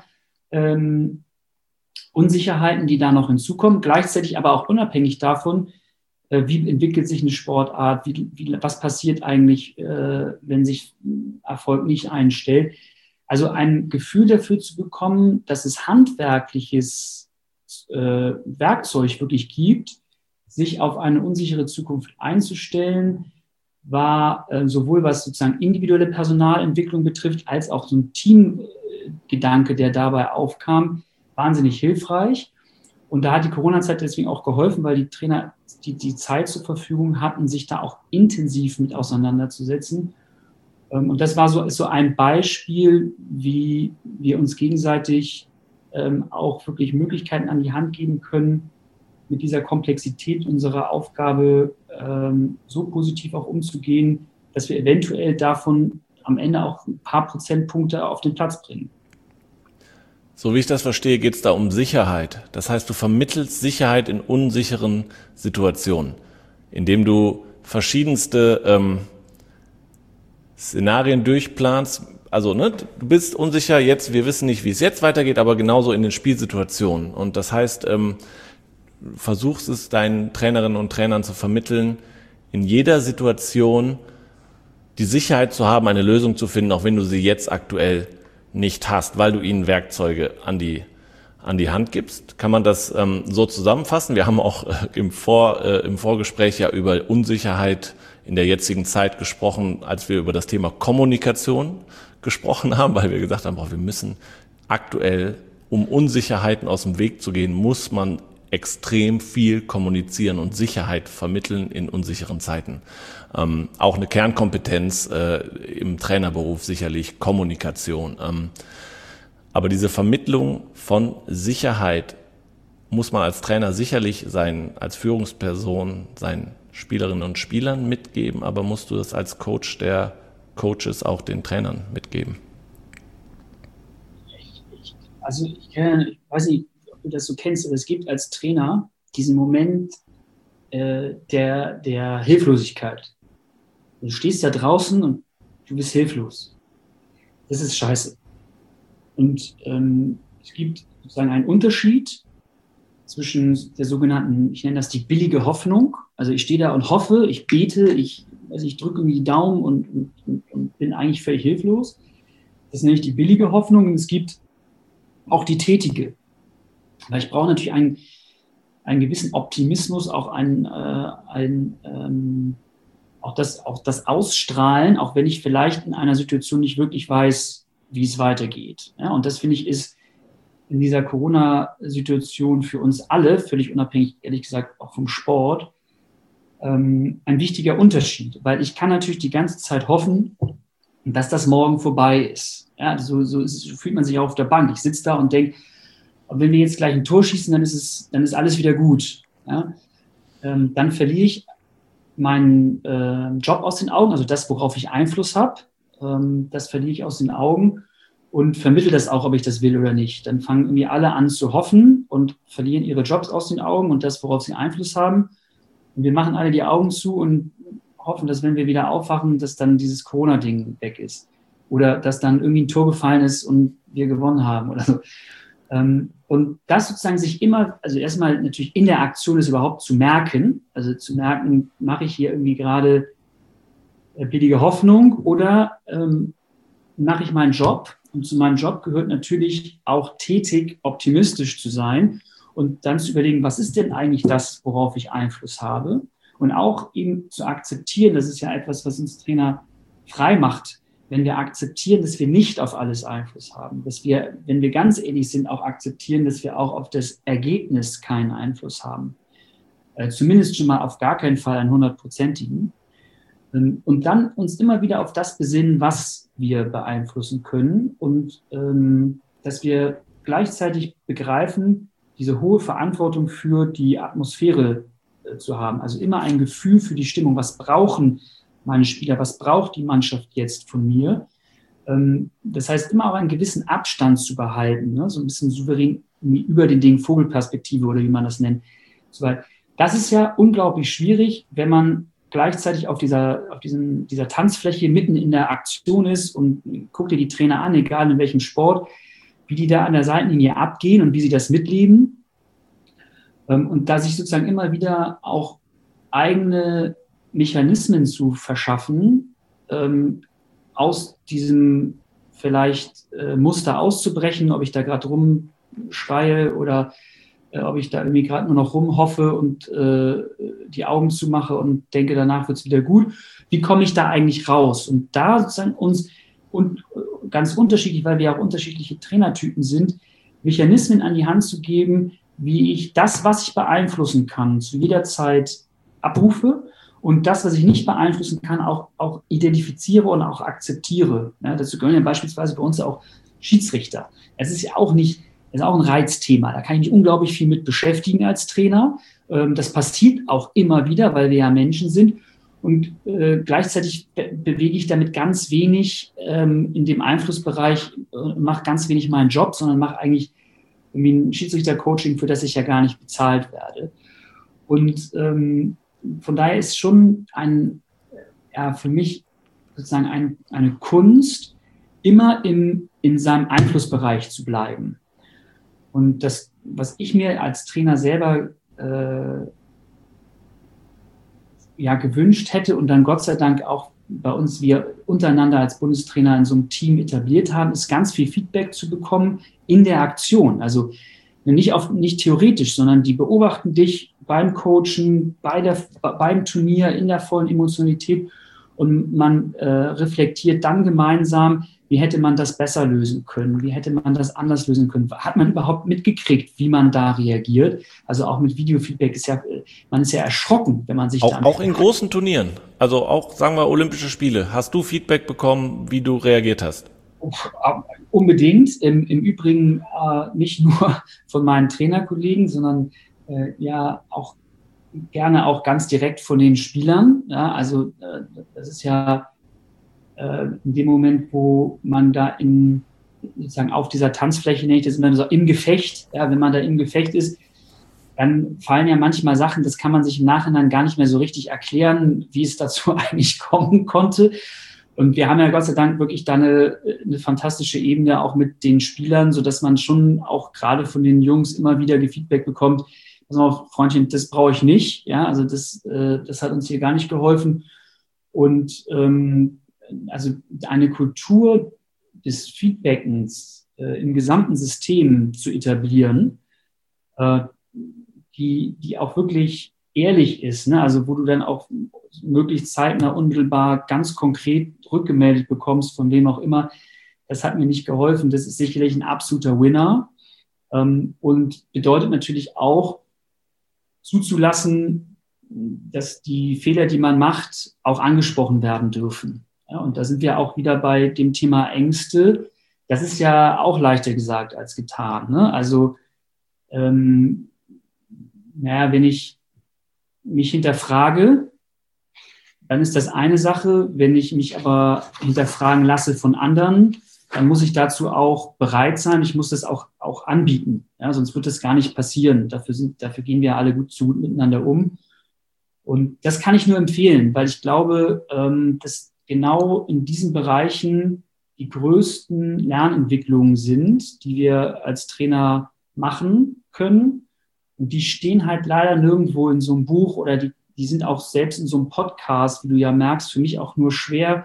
Corona-Unsicherheiten, ähm, die da noch hinzukommen. Gleichzeitig aber auch unabhängig davon, äh, wie entwickelt sich eine Sportart, wie, wie, was passiert eigentlich, äh, wenn sich Erfolg nicht einstellt. Also ein Gefühl dafür zu bekommen, dass es handwerkliches äh, Werkzeug wirklich gibt, sich auf eine unsichere Zukunft einzustellen, war äh, sowohl was sozusagen individuelle Personalentwicklung betrifft, als auch so ein Teamgedanke, der dabei aufkam, wahnsinnig hilfreich. Und da hat die Corona-Zeit deswegen auch geholfen, weil die Trainer die, die Zeit zur Verfügung hatten, sich da auch intensiv mit auseinanderzusetzen. Ähm, und das war so, ist so ein Beispiel, wie wir uns gegenseitig ähm, auch wirklich Möglichkeiten an die Hand geben können, mit dieser Komplexität unserer Aufgabe ähm, so positiv auch umzugehen, dass wir eventuell davon am Ende auch ein paar Prozentpunkte auf den Platz bringen. So wie ich das verstehe, geht es da um Sicherheit. Das heißt, du vermittelst Sicherheit in unsicheren Situationen, indem du verschiedenste ähm, Szenarien durchplanst. Also, ne, du bist unsicher jetzt, wir wissen nicht, wie es jetzt weitergeht, aber genauso in den Spielsituationen. Und das heißt, ähm, versuchst es deinen Trainerinnen und Trainern zu vermitteln, in jeder Situation die Sicherheit zu haben, eine Lösung zu finden, auch wenn du sie jetzt aktuell nicht hast, weil du ihnen Werkzeuge an die an die Hand gibst. Kann man das ähm, so zusammenfassen? Wir haben auch äh, im, Vor, äh, im Vorgespräch ja über Unsicherheit in der jetzigen Zeit gesprochen, als wir über das Thema Kommunikation gesprochen haben, weil wir gesagt haben, boah, wir müssen aktuell, um Unsicherheiten aus dem Weg zu gehen, muss man extrem viel kommunizieren und Sicherheit vermitteln in unsicheren Zeiten. Ähm, auch eine Kernkompetenz äh, im Trainerberuf sicherlich Kommunikation. Ähm, aber diese Vermittlung von Sicherheit muss man als Trainer sicherlich sein, als Führungsperson seinen Spielerinnen und Spielern mitgeben, aber musst du das als Coach der Coaches auch den Trainern mitgeben? Ich, ich, also ich, kann, ich weiß nicht, du das so kennst, aber es gibt als Trainer diesen Moment äh, der, der Hilflosigkeit. Du stehst da draußen und du bist hilflos. Das ist scheiße. Und ähm, es gibt sozusagen einen Unterschied zwischen der sogenannten, ich nenne das die billige Hoffnung. Also ich stehe da und hoffe, ich bete, ich, also ich drücke irgendwie die Daumen und, und, und bin eigentlich völlig hilflos. Das nenne ich die billige Hoffnung. Und es gibt auch die tätige. Weil ich brauche natürlich einen, einen gewissen Optimismus, auch ein, äh, ein ähm, auch, das, auch das Ausstrahlen, auch wenn ich vielleicht in einer Situation nicht wirklich weiß, wie es weitergeht. Ja, und das, finde ich, ist in dieser Corona-Situation für uns alle, völlig unabhängig, ehrlich gesagt, auch vom Sport, ähm, ein wichtiger Unterschied. Weil ich kann natürlich die ganze Zeit hoffen, dass das morgen vorbei ist. Ja, so, so, so fühlt man sich auch auf der Bank. Ich sitze da und denke, wenn wir jetzt gleich ein Tor schießen, dann ist, es, dann ist alles wieder gut. Ja? Ähm, dann verliere ich meinen äh, Job aus den Augen, also das, worauf ich Einfluss habe, ähm, das verliere ich aus den Augen und vermittle das auch, ob ich das will oder nicht. Dann fangen irgendwie alle an zu hoffen und verlieren ihre Jobs aus den Augen und das, worauf sie Einfluss haben. Und wir machen alle die Augen zu und hoffen, dass wenn wir wieder aufwachen, dass dann dieses Corona-Ding weg ist. Oder dass dann irgendwie ein Tor gefallen ist und wir gewonnen haben oder so. Ähm, und das sozusagen sich immer, also erstmal natürlich in der Aktion ist überhaupt zu merken, also zu merken, mache ich hier irgendwie gerade billige Hoffnung oder ähm, mache ich meinen Job? Und zu meinem Job gehört natürlich auch tätig optimistisch zu sein und dann zu überlegen, was ist denn eigentlich das, worauf ich Einfluss habe? Und auch eben zu akzeptieren, das ist ja etwas, was uns Trainer frei macht, wenn wir akzeptieren, dass wir nicht auf alles Einfluss haben, dass wir, wenn wir ganz ehrlich sind, auch akzeptieren, dass wir auch auf das Ergebnis keinen Einfluss haben. Äh, zumindest schon mal auf gar keinen Fall einen hundertprozentigen. Ähm, und dann uns immer wieder auf das besinnen, was wir beeinflussen können und ähm, dass wir gleichzeitig begreifen, diese hohe Verantwortung für die Atmosphäre äh, zu haben. Also immer ein Gefühl für die Stimmung. Was brauchen meine Spieler, was braucht die Mannschaft jetzt von mir? Ähm, das heißt, immer auch einen gewissen Abstand zu behalten, ne? So ein bisschen souverän über den Ding, Vogelperspektive oder wie man das nennt. Das ist ja unglaublich schwierig, wenn man gleichzeitig auf dieser, auf diesem, dieser Tanzfläche mitten in der Aktion ist und guckt dir die Trainer an, egal in welchem Sport, wie die da an der Seitenlinie abgehen und wie sie das mitleben. Ähm, und da sich sozusagen immer wieder auch eigene Mechanismen zu verschaffen, ähm, aus diesem vielleicht äh, Muster auszubrechen, ob ich da gerade rumschreie oder äh, ob ich da irgendwie gerade nur noch rumhoffe und äh, die Augen zumache und denke, danach wird es wieder gut. Wie komme ich da eigentlich raus? Und da sozusagen uns und ganz unterschiedlich, weil wir auch unterschiedliche Trainertypen sind, Mechanismen an die Hand zu geben, wie ich das, was ich beeinflussen kann, zu jeder Zeit abrufe und das, was ich nicht beeinflussen kann, auch, auch identifiziere und auch akzeptiere. Ja, dazu gehören ja beispielsweise bei uns auch Schiedsrichter. Es ist ja auch nicht, es ist auch ein Reizthema. Da kann ich mich unglaublich viel mit beschäftigen als Trainer. Ähm, das passiert auch immer wieder, weil wir ja Menschen sind. Und äh, gleichzeitig be- bewege ich damit ganz wenig ähm, in dem Einflussbereich, äh, mache ganz wenig meinen Job, sondern mache eigentlich irgendwie ein Schiedsrichter-Coaching, für das ich ja gar nicht bezahlt werde. Und ähm, von daher ist schon ein, ja, für mich sozusagen ein, eine Kunst, immer im, in seinem Einflussbereich zu bleiben. Und das, was ich mir als Trainer selber äh, ja, gewünscht hätte und dann Gott sei Dank auch bei uns, wir untereinander als Bundestrainer in so einem Team etabliert haben, ist ganz viel Feedback zu bekommen in der Aktion. Also nicht, auf, nicht theoretisch, sondern die beobachten dich beim Coachen, bei der, beim Turnier, in der vollen Emotionalität und man äh, reflektiert dann gemeinsam, wie hätte man das besser lösen können, wie hätte man das anders lösen können, hat man überhaupt mitgekriegt, wie man da reagiert, also auch mit Videofeedback ist ja, man ist ja erschrocken, wenn man sich auch, dann... Auch in großen Turnieren, also auch, sagen wir, Olympische Spiele, hast du Feedback bekommen, wie du reagiert hast? Unbedingt, im, im Übrigen äh, nicht nur von meinen Trainerkollegen, sondern äh, ja auch gerne auch ganz direkt von den Spielern. Ja, also äh, das ist ja äh, in dem Moment, wo man da in, sozusagen auf dieser Tanzfläche, nenne ich das immer so, im Gefecht, ja, wenn man da im Gefecht ist, dann fallen ja manchmal Sachen, das kann man sich im Nachhinein gar nicht mehr so richtig erklären, wie es dazu eigentlich kommen konnte. Und wir haben ja Gott sei Dank wirklich da eine, eine fantastische Ebene auch mit den Spielern, sodass man schon auch gerade von den Jungs immer wieder Feedback bekommt, pass auf, Freundchen, das brauche ich nicht. Ja, also das, äh, das hat uns hier gar nicht geholfen. Und ähm, also eine Kultur des Feedbackens äh, im gesamten System zu etablieren, äh, die, die auch wirklich ehrlich ist, ne? Also wo du dann auch möglichst zeitnah, unmittelbar, ganz konkret rückgemeldet bekommst, von wem auch immer, das hat mir nicht geholfen. Das ist sicherlich ein absoluter Winner ähm, und bedeutet natürlich auch zuzulassen, dass die Fehler, die man macht, auch angesprochen werden dürfen. Ja, und da sind wir auch wieder bei dem Thema Ängste. Das ist ja auch leichter gesagt als getan. Ne? Also, ähm, naja, wenn ich mich hinterfrage, dann ist das eine Sache. Wenn ich mich aber hinterfragen lasse von anderen, dann muss ich dazu auch bereit sein. Ich muss das auch, auch anbieten. Ja, sonst wird das gar nicht passieren. Dafür sind, dafür gehen wir alle gut zu miteinander um. Und das kann ich nur empfehlen, weil ich glaube, ähm, dass genau in diesen Bereichen die größten Lernentwicklungen sind, die wir als Trainer machen können. Und die stehen halt leider nirgendwo in so einem Buch oder die, die sind auch selbst in so einem Podcast, wie du ja merkst, für mich auch nur schwer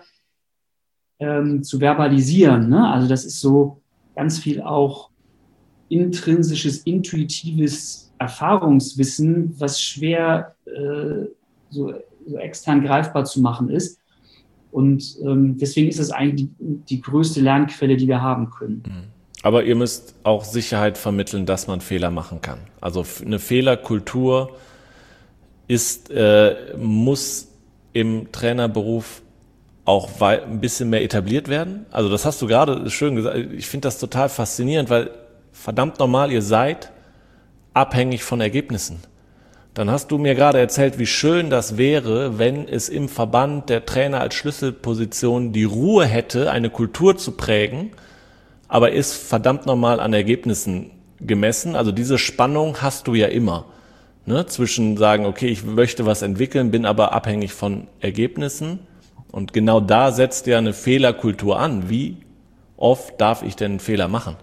ähm, zu verbalisieren. Ne? Also das ist so ganz viel auch intrinsisches, intuitives Erfahrungswissen, was schwer äh, so, so extern greifbar zu machen ist. Und ähm, deswegen ist es eigentlich die, die größte Lernquelle, die wir haben können. Aber ihr müsst auch Sicherheit vermitteln, dass man Fehler machen kann. Also eine Fehlerkultur ist, äh, muss im Trainerberuf auch ein bisschen mehr etabliert werden. Also das hast du gerade schön gesagt. Ich finde das total faszinierend, weil verdammt normal, ihr seid abhängig von Ergebnissen. Dann hast du mir gerade erzählt, wie schön das wäre, wenn es im Verband der Trainer als Schlüsselposition die Ruhe hätte, eine Kultur zu prägen, aber ist verdammt normal an Ergebnissen gemessen. Also diese Spannung hast du ja immer, ne? Zwischen sagen, okay, ich möchte was entwickeln, bin aber abhängig von Ergebnissen. Und genau da setzt ja eine Fehlerkultur an. Wie oft darf ich denn einen Fehler machen?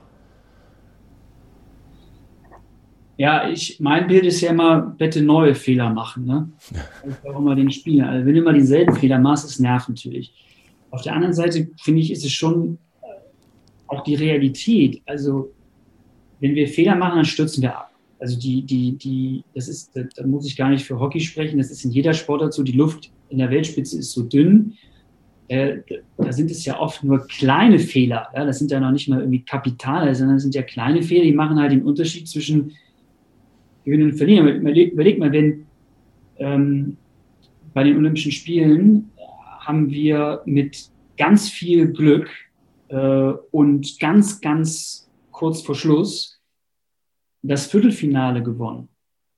Ja, ich, mein Bild ist ja immer, bitte neue Fehler machen. Ne? Das ist auch immer den Spielen. Also wenn du immer denselben Fehler machst, ist nervt natürlich. Auf der anderen Seite, finde ich, ist es schon auch die Realität. Also wenn wir Fehler machen, dann stürzen wir ab. Also die, die, die, das ist, da muss ich gar nicht für Hockey sprechen, das ist in jeder Sportart so, die Luft in der Weltspitze ist so dünn. Äh, da sind es ja oft nur kleine Fehler. Ja? Das sind ja noch nicht mal irgendwie Kapitale, sondern das sind ja kleine Fehler, die machen halt den Unterschied zwischen Gewinnen und Verlieren. Überleg, überleg mal, wenn ähm, bei den Olympischen Spielen haben wir mit ganz viel Glück äh, und ganz, ganz kurz vor Schluss das Viertelfinale gewonnen.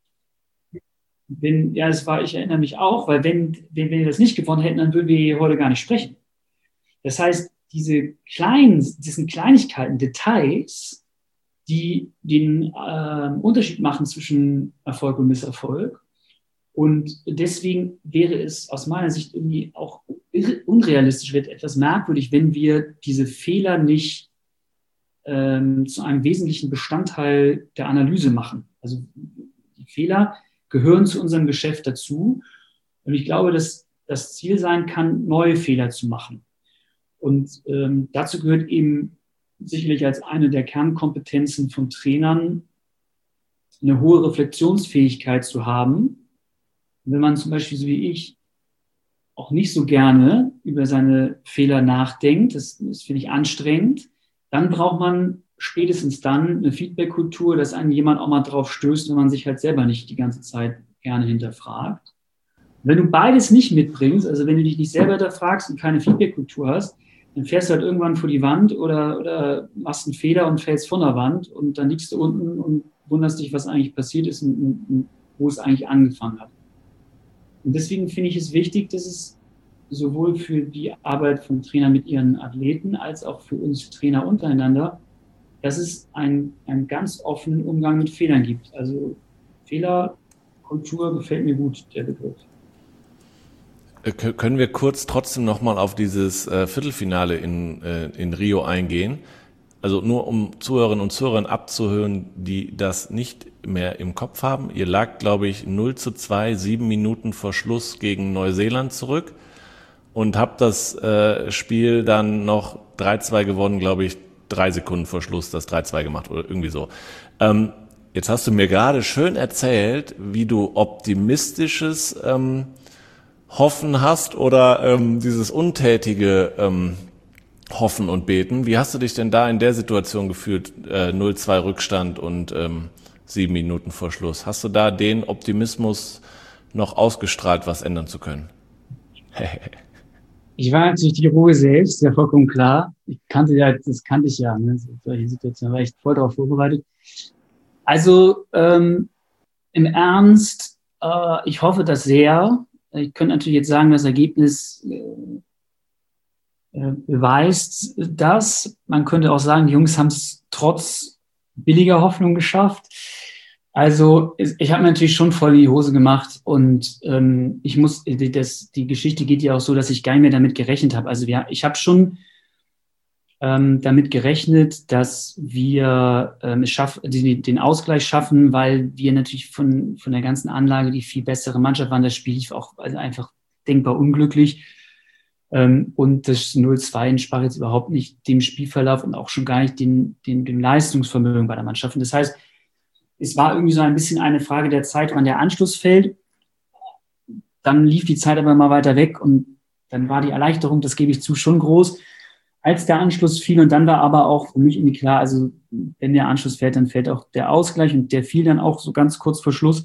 Wenn, ja, das war, ich erinnere mich auch, weil wenn, wenn, wenn wir das nicht gewonnen hätten, dann würden wir hier heute gar nicht sprechen. Das heißt, diese kleinen, diesen Kleinigkeiten, Details, die den äh, Unterschied machen zwischen Erfolg und Misserfolg. Und deswegen wäre es aus meiner Sicht irgendwie auch unrealistisch, wird etwas merkwürdig, wenn wir diese Fehler nicht ähm, zu einem wesentlichen Bestandteil der Analyse machen. Also die Fehler gehören zu unserem Geschäft dazu. Und ich glaube, dass das Ziel sein kann, neue Fehler zu machen. Und ähm, dazu gehört eben sicherlich als eine der Kernkompetenzen von Trainern, eine hohe Reflexionsfähigkeit zu haben. Und wenn man zum Beispiel, so wie ich, auch nicht so gerne über seine Fehler nachdenkt, das, das finde ich anstrengend, dann braucht man spätestens dann eine Feedback-Kultur, dass einem jemand auch mal drauf stößt, wenn man sich halt selber nicht die ganze Zeit gerne hinterfragt. Wenn du beides nicht mitbringst, also wenn du dich nicht selber hinterfragst und keine Feedback-Kultur hast, dann fährst du halt irgendwann vor die Wand oder, oder machst einen Fehler und fällst von der Wand und dann liegst du unten und wunderst dich, was eigentlich passiert ist und, und, und wo es eigentlich angefangen hat. Und deswegen finde ich es wichtig, dass es sowohl für die Arbeit von Trainern mit ihren Athleten als auch für uns Trainer untereinander, dass es einen, einen ganz offenen Umgang mit Fehlern gibt. Also Fehlerkultur gefällt mir gut, der Begriff. Können wir kurz trotzdem nochmal auf dieses äh, Viertelfinale in, äh, in Rio eingehen? Also nur um Zuhörerinnen und Zuhörern abzuhören, die das nicht mehr im Kopf haben. Ihr lagt, glaube ich, null zu zwei, sieben Minuten vor Schluss gegen Neuseeland zurück und habt das äh, Spiel dann noch drei zwei gewonnen, glaube ich, drei Sekunden vor Schluss das drei zwei gemacht oder irgendwie so. Ähm, jetzt hast du mir gerade schön erzählt, wie du optimistisches ähm, Hoffen hast oder ähm, dieses untätige ähm, hoffen und beten. Wie hast du dich denn da in der Situation gefühlt, äh, null zwei Rückstand und ähm, sieben Minuten vor Schluss? Hast du da den Optimismus noch ausgestrahlt, was ändern zu können? Ich war natürlich die Ruhe selbst, ja vollkommen klar. Ich kannte ja, das kannte ich ja, ne? Solche Situationen war ich voll darauf vorbereitet. Also ähm, im Ernst, äh, ich hoffe das sehr. Ich könnte natürlich jetzt sagen, das Ergebnis äh, beweist das. Man könnte auch sagen, die Jungs haben es trotz billiger Hoffnung geschafft. Also ich habe mir natürlich schon voll in die Hose gemacht und ähm, ich muss, das, die Geschichte geht ja auch so, dass ich gar nicht mehr damit gerechnet habe. Also wir, ich habe schon ähm, damit gerechnet, dass wir ähm, es schaffen, den, den Ausgleich schaffen, weil wir natürlich von, von der ganzen Anlage die viel bessere Mannschaft waren. Das Spiel lief auch also einfach denkbar unglücklich. Ähm, und das null zwei entsprach jetzt überhaupt nicht dem Spielverlauf und auch schon gar nicht den, den, dem Leistungsvermögen bei der Mannschaft. Und das heißt, es war irgendwie so ein bisschen eine Frage der Zeit, wann der Anschluss fällt. Dann lief die Zeit aber mal weiter weg und dann war die Erleichterung, das gebe ich zu, schon groß, als der Anschluss fiel. Und dann war aber auch für mich irgendwie klar, also wenn der Anschluss fällt, dann fällt auch der Ausgleich und der fiel dann auch so ganz kurz vor Schluss.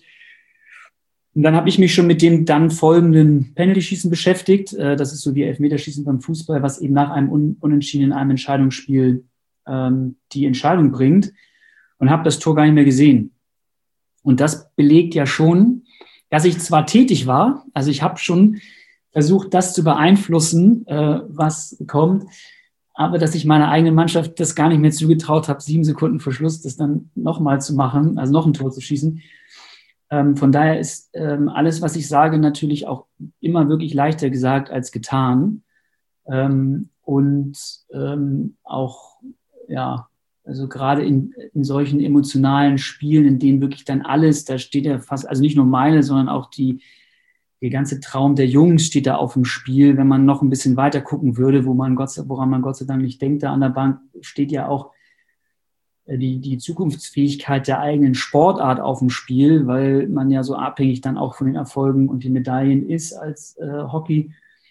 Und dann habe ich mich schon mit dem dann folgenden Penalty-Schießen beschäftigt. Das ist so wie Elfmeterschießen beim Fußball, was eben nach einem Unentschieden in einem Entscheidungsspiel ähm, die Entscheidung bringt. Und habe das Tor gar nicht mehr gesehen. Und das belegt ja schon, dass ich zwar tätig war, also ich habe schon versucht, das zu beeinflussen, äh, was kommt, aber dass ich meiner eigenen Mannschaft das gar nicht mehr zugetraut habe, sieben Sekunden vor Schluss das dann nochmal zu machen, also noch ein Tor zu schießen. Ähm, von daher ist ähm, alles, was ich sage, natürlich auch immer wirklich leichter gesagt als getan. Ähm, und ähm, auch, ja, also gerade in, in solchen emotionalen Spielen, in denen wirklich dann alles, da steht ja fast, also nicht nur meine, sondern auch die, der ganze Traum der Jungs steht da auf dem Spiel. Wenn man noch ein bisschen weiter gucken würde, wo man Gott, woran man Gott sei Dank nicht denkt, da an der Bank steht ja auch die, die Zukunftsfähigkeit der eigenen Sportart auf dem Spiel, weil man ja so abhängig dann auch von den Erfolgen und den Medaillen ist als äh, Hockey.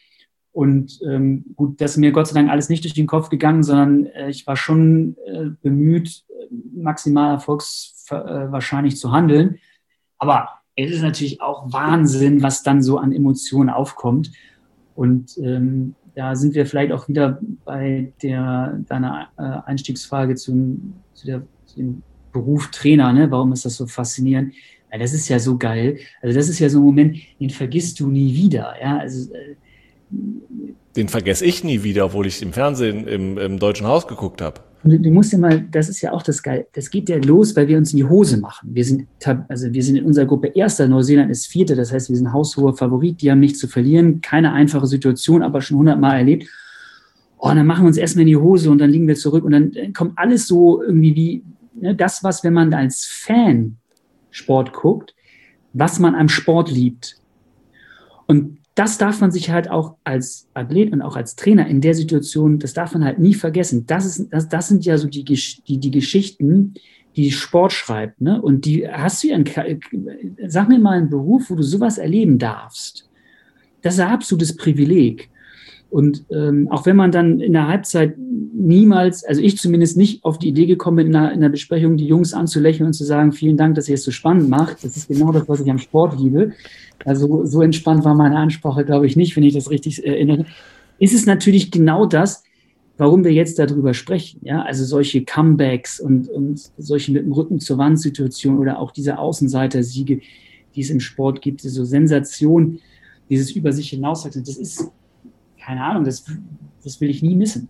Und ähm, gut, das ist mir Gott sei Dank alles nicht durch den Kopf gegangen, sondern äh, ich war schon äh, bemüht, maximal erfolgswahrscheinlich äh, zu handeln. Aber es ist natürlich auch Wahnsinn, was dann so an Emotionen aufkommt. Und ähm, da sind wir vielleicht auch wieder bei der deiner äh, Einstiegsfrage zum, zu, der, zu dem Beruf Trainer. Ne? Warum ist das so faszinierend? Weil das ist ja so geil. Also das ist ja so ein Moment, den vergisst du nie wieder. Ja, also äh, Den vergesse ich nie wieder, obwohl ich im Fernsehen im, im Deutschen Haus geguckt habe. Du, du musst ja mal, das ist ja auch das Geil, das geht ja los, weil wir uns in die Hose machen. Wir sind, also wir sind in unserer Gruppe Erster, Neuseeland ist Vierte, das heißt, wir sind haushoher Favorit, die haben nichts zu verlieren, keine einfache Situation, aber schon hundertmal erlebt. Oh, und dann machen wir uns erstmal in die Hose und dann liegen wir zurück und dann kommt alles so irgendwie wie, ne, das, was, wenn man als Fan Sport guckt, was man am Sport liebt. Und das darf man sich halt auch als Athlet und auch als Trainer in der Situation, das darf man halt nie vergessen. Das ist, das, das sind ja so die, die, die Geschichten, die Sport schreibt, ne? Und die hast du ja, einen, sag mir mal einen Beruf, wo du sowas erleben darfst. Das ist ein absolutes Privileg. Und ähm, auch wenn man dann in der Halbzeit niemals, also ich zumindest nicht auf die Idee gekommen bin, in einer, in einer Besprechung die Jungs anzulächeln und zu sagen, vielen Dank, dass ihr es so spannend macht. Das ist genau das, was ich am Sport liebe. Also so entspannt war meine Ansprache, glaube ich, nicht, wenn ich das richtig erinnere. Ist es natürlich genau das, warum wir jetzt darüber sprechen. Ja? Also solche Comebacks und, und solche mit dem Rücken zur Wand Situationen oder auch diese Außenseiter-Siege, die es im Sport gibt, so Sensation, dieses über sich hinauswachsen, das ist, keine Ahnung, das, das will ich nie missen.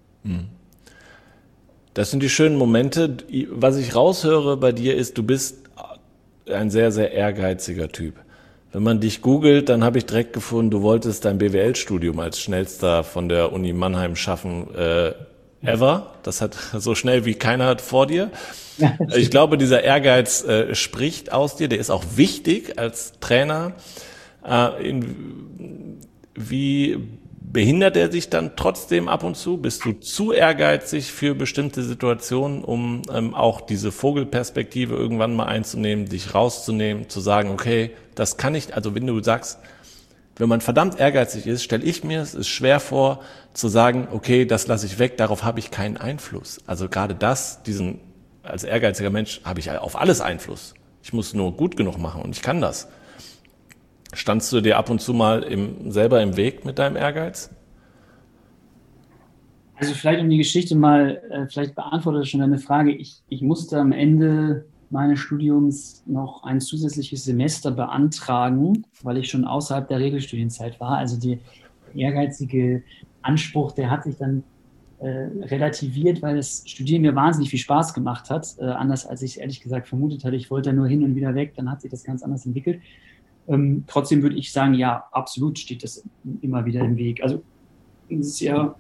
Das sind die schönen Momente. Was ich raushöre bei dir ist, du bist ein sehr, sehr ehrgeiziger Typ. Wenn man dich googelt, dann habe ich direkt gefunden, du wolltest dein B W L-Studium als schnellster von der Uni Mannheim schaffen äh, ever. Das hat so schnell wie keiner vor dir. Ich glaube, dieser Ehrgeiz äh, spricht aus dir. Der ist auch wichtig als Trainer. Äh, in, wie behindert er sich dann trotzdem ab und zu? Bist du zu ehrgeizig für bestimmte Situationen, um ähm, auch diese Vogelperspektive irgendwann mal einzunehmen, dich rauszunehmen, zu sagen, okay, das kann ich, also wenn du sagst, wenn man verdammt ehrgeizig ist, stelle ich mir es ist schwer vor, zu sagen, okay, das lasse ich weg, darauf habe ich keinen Einfluss. Also gerade das, diesen, als ehrgeiziger Mensch habe ich auf alles Einfluss. Ich muss nur gut genug machen und ich kann das. Standst du dir ab und zu mal im, selber im Weg mit deinem Ehrgeiz? Also vielleicht um die Geschichte mal, äh, vielleicht beantwortet schon deine Frage. Ich, ich musste am Ende meines Studiums noch ein zusätzliches Semester beantragen, weil ich schon außerhalb der Regelstudienzeit war. Also der ehrgeizige Anspruch, der hat sich dann äh, relativiert, weil das Studieren mir wahnsinnig viel Spaß gemacht hat. Äh, anders als ich es ehrlich gesagt vermutet hatte. Ich wollte da nur hin und wieder weg, dann hat sich das ganz anders entwickelt. Ähm, trotzdem würde ich sagen, ja, absolut steht das immer wieder im Weg. Also es ist ja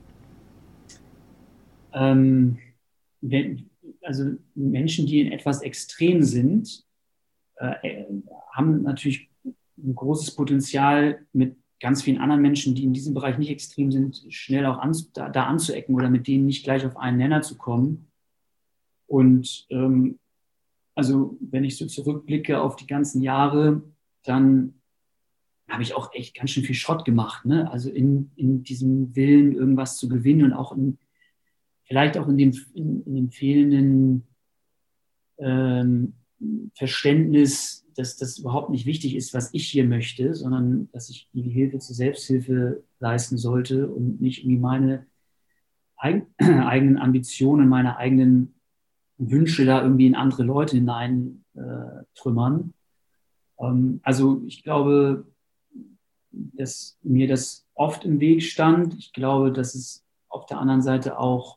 ähm, wenn, also Menschen, die in etwas extrem sind, äh, haben natürlich ein großes Potenzial, mit ganz vielen anderen Menschen, die in diesem Bereich nicht extrem sind, schnell auch an, da, da anzuecken oder mit denen nicht gleich auf einen Nenner zu kommen. Und ähm, also wenn ich so zurückblicke auf die ganzen Jahre, dann habe ich auch echt ganz schön viel Schrott gemacht, ne? Also in, in diesem Willen, irgendwas zu gewinnen und auch in, vielleicht auch in dem, in, in dem fehlenden ähm, Verständnis, dass das überhaupt nicht wichtig ist, was ich hier möchte, sondern dass ich die Hilfe zur Selbsthilfe leisten sollte und nicht irgendwie meine eig- eigenen Ambitionen, meine eigenen Wünsche da irgendwie in andere Leute hinein äh, trümmern. Ähm, also ich glaube, dass mir das oft im Weg stand. Ich glaube, dass es auf der anderen Seite auch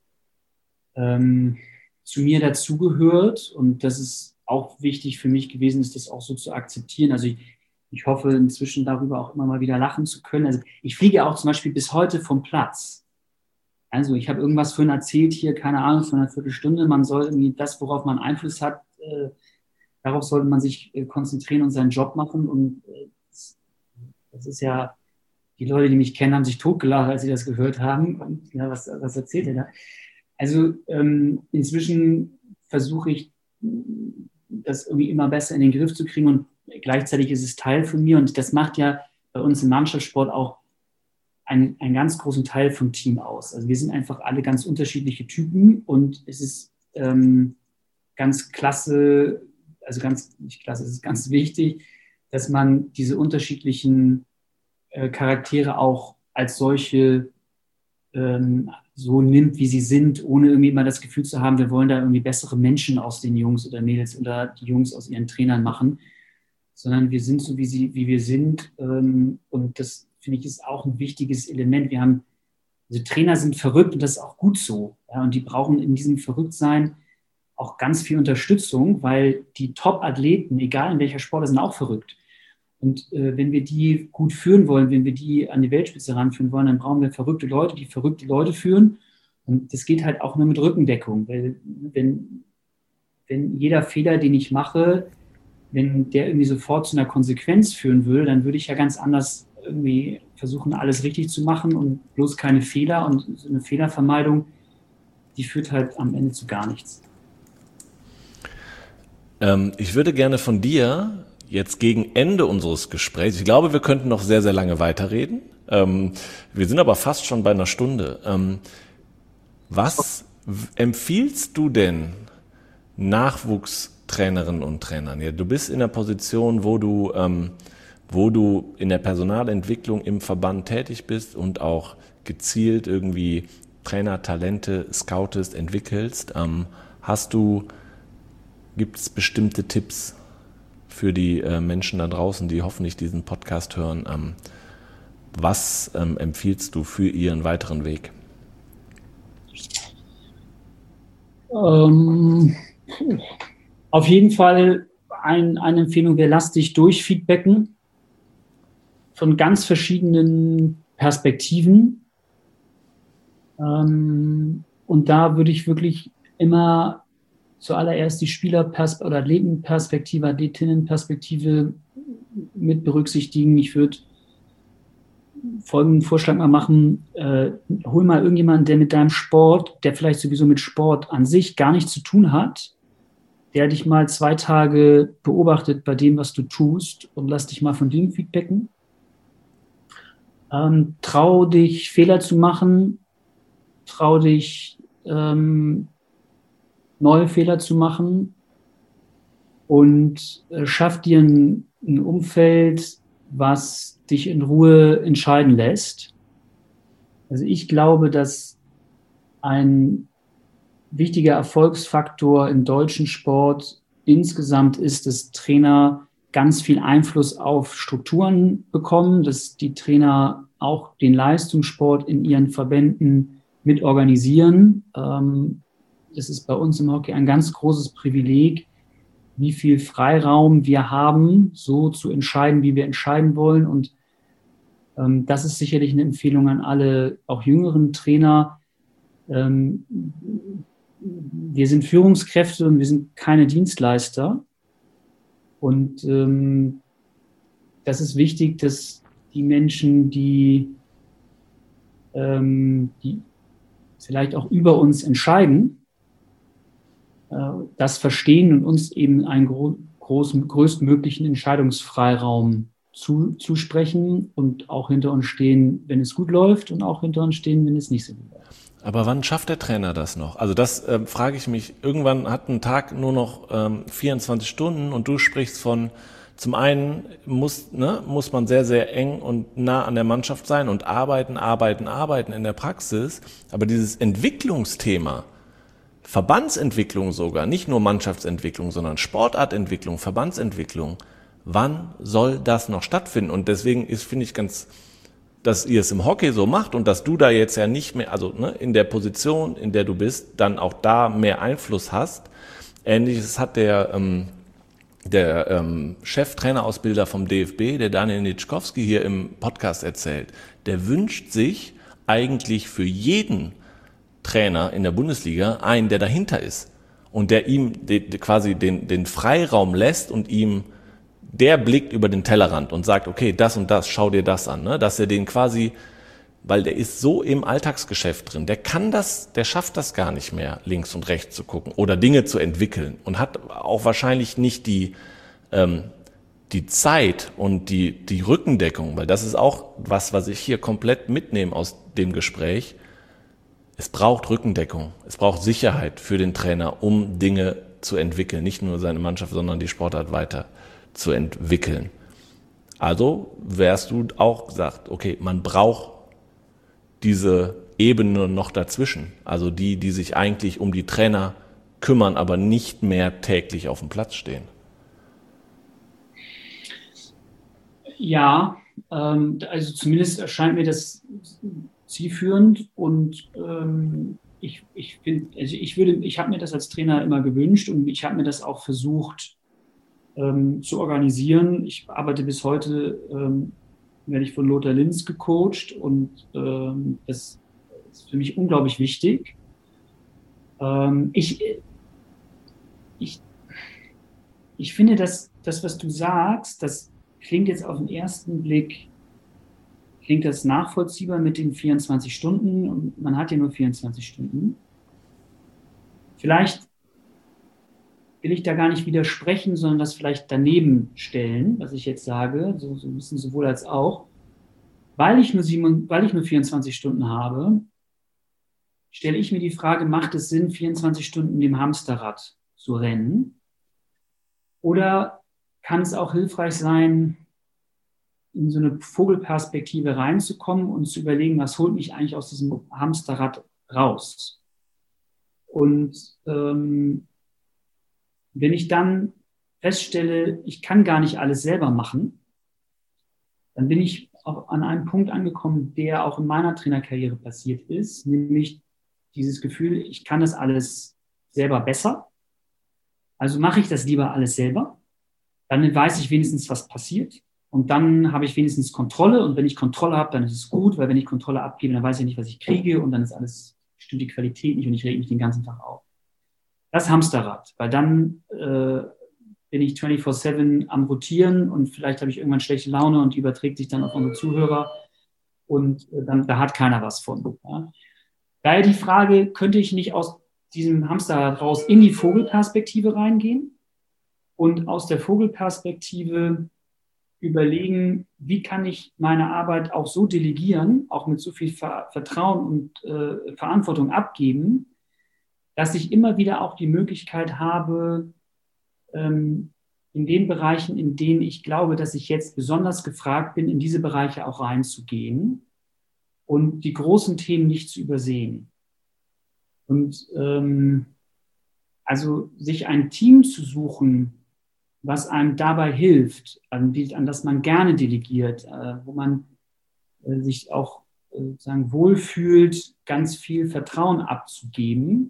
ähm, zu mir dazugehört und dass es auch wichtig für mich gewesen ist, das auch so zu akzeptieren. Also ich, ich hoffe inzwischen darüber auch immer mal wieder lachen zu können. Also ich fliege auch zum Beispiel bis heute vom Platz. Also ich habe irgendwas vorhin erzählt hier, keine Ahnung, von einer Viertelstunde. Man soll irgendwie das, worauf man Einfluss hat, äh, darauf sollte man sich äh, konzentrieren und seinen Job machen. Und äh, das, das ist ja, die Leute, die mich kennen, haben sich totgelacht, als sie das gehört haben. Und ja, was, was erzählt er da? Also ähm, inzwischen versuche ich, das irgendwie immer besser in den Griff zu kriegen und gleichzeitig ist es Teil von mir und das macht ja bei uns im Mannschaftssport auch einen, einen ganz großen Teil vom Team aus. Also wir sind einfach alle ganz unterschiedliche Typen und es ist ähm, ganz klasse, also ganz nicht klasse, es ist ganz wichtig, dass man diese unterschiedlichen äh, Charaktere auch als solche ähm, so nimmt, wie sie sind, ohne irgendwie mal das Gefühl zu haben, wir wollen da irgendwie bessere Menschen aus den Jungs oder Mädels oder die Jungs aus ihren Trainern machen, sondern wir sind so, wie, sie, wie wir sind. Ähm, und das, finde ich, ist auch ein wichtiges Element. Wir haben, also Trainer sind verrückt und das ist auch gut so. Ja, und die brauchen in diesem Verrücktsein auch ganz viel Unterstützung, weil die Top-Athleten, egal in welcher Sport, sind auch verrückt. Und äh, wenn wir die gut führen wollen, wenn wir die an die Weltspitze ranführen wollen, dann brauchen wir verrückte Leute, die verrückte Leute führen. Und das geht halt auch nur mit Rückendeckung. Weil wenn, wenn jeder Fehler, den ich mache, wenn der irgendwie sofort zu einer Konsequenz führen würde, dann würde ich ja ganz anders irgendwie versuchen, alles richtig zu machen und bloß keine Fehler. Und so eine Fehlervermeidung, die führt halt am Ende zu gar nichts. Ähm, ich würde gerne von dir jetzt gegen Ende unseres Gesprächs, ich glaube, wir könnten noch sehr, sehr lange weiterreden. Ähm, wir sind aber fast schon bei einer Stunde. Ähm, was w- empfiehlst du denn Nachwuchstrainerinnen und Trainern? Ja, du bist in der Position, wo du, ähm, wo du in der Personalentwicklung im Verband tätig bist und auch gezielt irgendwie Trainertalente scoutest, entwickelst. Ähm, hast du, gibt es bestimmte Tipps für die äh, Menschen da draußen, die hoffentlich diesen Podcast hören? Ähm, was ähm, empfiehlst du für ihren weiteren Weg? Ähm, auf jeden Fall ein, eine Empfehlung wäre, lass dich durchfeedbacken von ganz verschiedenen Perspektiven. Ähm, und da würde ich wirklich immer zuallererst die Spieler- oder Athletenperspektive, Athletinnenperspektive mit berücksichtigen. Ich würde folgenden Vorschlag mal machen, äh, hol mal irgendjemanden, der mit deinem Sport, der vielleicht sowieso mit Sport an sich gar nichts zu tun hat, der dich mal zwei Tage beobachtet bei dem, was du tust und lass dich mal von dem feedbacken. Ähm, trau dich, Fehler zu machen, trau dich, ähm, neue Fehler zu machen und äh, schaff dir ein, ein Umfeld, was dich in Ruhe entscheiden lässt. Also ich glaube, dass ein wichtiger Erfolgsfaktor im deutschen Sport insgesamt ist, dass Trainer ganz viel Einfluss auf Strukturen bekommen, dass die Trainer auch den Leistungssport in ihren Verbänden mit organisieren. Ähm, das ist bei uns im Hockey ein ganz großes Privileg, wie viel Freiraum wir haben, so zu entscheiden, wie wir entscheiden wollen. Und ähm, das ist sicherlich eine Empfehlung an alle, auch jüngeren Trainer. Ähm, wir sind Führungskräfte und wir sind keine Dienstleister. Und ähm, das ist wichtig, dass die Menschen, die, ähm, die vielleicht auch über uns entscheiden, äh, das verstehen und uns eben einen gro- großen, größtmöglichen Entscheidungsfreiraum zu, zusprechen und auch hinter uns stehen, wenn es gut läuft und auch hinter uns stehen, wenn es nicht so gut läuft. Aber wann schafft der Trainer das noch? Also das äh, frage ich mich. Irgendwann hat ein Tag nur noch ähm, vierundzwanzig Stunden und du sprichst von, zum einen muss, ne, muss man sehr, sehr eng und nah an der Mannschaft sein und arbeiten, arbeiten, arbeiten in der Praxis. Aber dieses Entwicklungsthema, Verbandsentwicklung sogar, nicht nur Mannschaftsentwicklung, sondern Sportartentwicklung, Verbandsentwicklung, wann soll das noch stattfinden? Und deswegen ist, finde ich, ganz, dass ihr es im Hockey so macht und dass du da jetzt ja nicht mehr, also ne, in der Position, in der du bist, dann auch da mehr Einfluss hast. Ähnliches hat der, ähm, der ähm, Cheftrainerausbilder vom D F B, der Daniel Nitschkowski, hier im Podcast erzählt. Der wünscht sich eigentlich für jeden Trainer in der Bundesliga einen, der dahinter ist und der ihm de, de, quasi den, den Freiraum lässt und ihm der blickt über den Tellerrand und sagt, okay, das und das, schau dir das an, ne? Dass er den quasi, weil der ist so im Alltagsgeschäft drin, der kann das, der schafft das gar nicht mehr, links und rechts zu gucken oder Dinge zu entwickeln und hat auch wahrscheinlich nicht die, ähm, die Zeit und die, die Rückendeckung, weil das ist auch was, was ich hier komplett mitnehme aus dem Gespräch. Es braucht Rückendeckung, es braucht Sicherheit für den Trainer, um Dinge zu entwickeln, nicht nur seine Mannschaft, sondern die Sportart weiter zu entwickeln. Also wärst du auch gesagt, okay, man braucht diese Ebene noch dazwischen, also die, die sich eigentlich um die Trainer kümmern, aber nicht mehr täglich auf dem Platz stehen. Ja, ähm, also zumindest erscheint mir das zielführend und ähm, ich, ich finde, also ich würde, ich habe mir das als Trainer immer gewünscht und ich habe mir das auch versucht ähm, zu organisieren. Ich arbeite bis heute, ähm, werde ich von Lothar Linz gecoacht und ähm, das ist für mich unglaublich wichtig. Ähm, ich, ich, ich finde, dass das, was du sagst, das klingt jetzt auf den ersten Blick, klingt das nachvollziehbar mit den vierundzwanzig Stunden und man hat ja nur vierundzwanzig Stunden. Vielleicht will ich da gar nicht widersprechen, sondern das vielleicht daneben stellen, was ich jetzt sage, so, so ein bisschen sowohl als auch. Weil ich nur sieben, weil ich nur vierundzwanzig Stunden habe, stelle ich mir die Frage, macht es Sinn, vierundzwanzig Stunden dem Hamsterrad zu rennen? Oder kann es auch hilfreich sein, in so eine Vogelperspektive reinzukommen und zu überlegen, was holt mich eigentlich aus diesem Hamsterrad raus? Und ähm, wenn ich dann feststelle, ich kann gar nicht alles selber machen, dann bin ich auch an einem Punkt angekommen, der auch in meiner Trainerkarriere passiert ist, nämlich dieses Gefühl, ich kann das alles selber besser. Also mache ich das lieber alles selber. Dann weiß ich wenigstens, was passiert. Und dann habe ich wenigstens Kontrolle. Und wenn ich Kontrolle habe, dann ist es gut, weil wenn ich Kontrolle abgebe, dann weiß ich nicht, was ich kriege. Und dann ist alles, stimmt die Qualität nicht und ich reg mich den ganzen Tag auf. Das Hamsterrad, weil dann äh, bin ich vierundzwanzig sieben am Rotieren und vielleicht habe ich irgendwann schlechte Laune und die überträgt sich dann auf unsere Zuhörer und äh, dann, da hat keiner was von. Ja. Daher die Frage, könnte ich nicht aus diesem Hamsterrad raus in die Vogelperspektive reingehen und aus der Vogelperspektive überlegen, wie kann ich meine Arbeit auch so delegieren, auch mit so viel Ver- Vertrauen und äh, Verantwortung abgeben, dass ich immer wieder auch die Möglichkeit habe, ähm, in den Bereichen, in denen ich glaube, dass ich jetzt besonders gefragt bin, in diese Bereiche auch reinzugehen und die großen Themen nicht zu übersehen. Und ähm, also sich ein Team zu suchen, was einem dabei hilft, an, die, an das man gerne delegiert, äh, wo man äh, sich auch äh, sozusagen wohlfühlt, ganz viel Vertrauen abzugeben,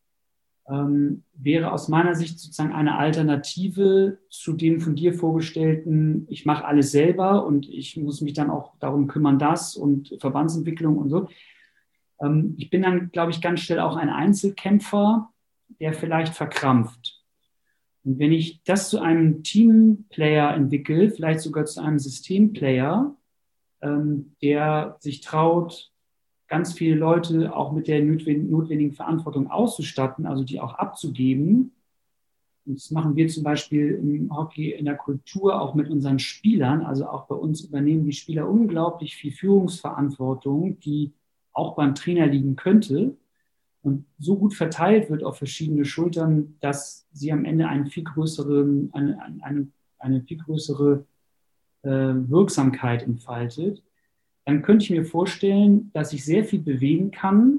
ähm, wäre aus meiner Sicht sozusagen eine Alternative zu dem von dir vorgestellten, ich mache alles selber und ich muss mich dann auch darum kümmern, das und Verbandsentwicklung und so. Ähm, ich bin dann, glaube ich, ganz schnell auch ein Einzelkämpfer, der vielleicht verkrampft. Und wenn ich das zu einem Teamplayer entwickle, vielleicht sogar zu einem Systemplayer, ähm, der sich traut, ganz viele Leute auch mit der notwendigen Verantwortung auszustatten, also die auch abzugeben. Und das machen wir zum Beispiel im Hockey in der Kultur auch mit unseren Spielern. Also auch bei uns übernehmen die Spieler unglaublich viel Führungsverantwortung, die auch beim Trainer liegen könnte. Und so gut verteilt wird auf verschiedene Schultern, dass sie am Ende eine viel größere, eine, eine, eine viel größere äh, Wirksamkeit entfaltet. Dann könnte ich mir vorstellen, dass ich sehr viel bewegen kann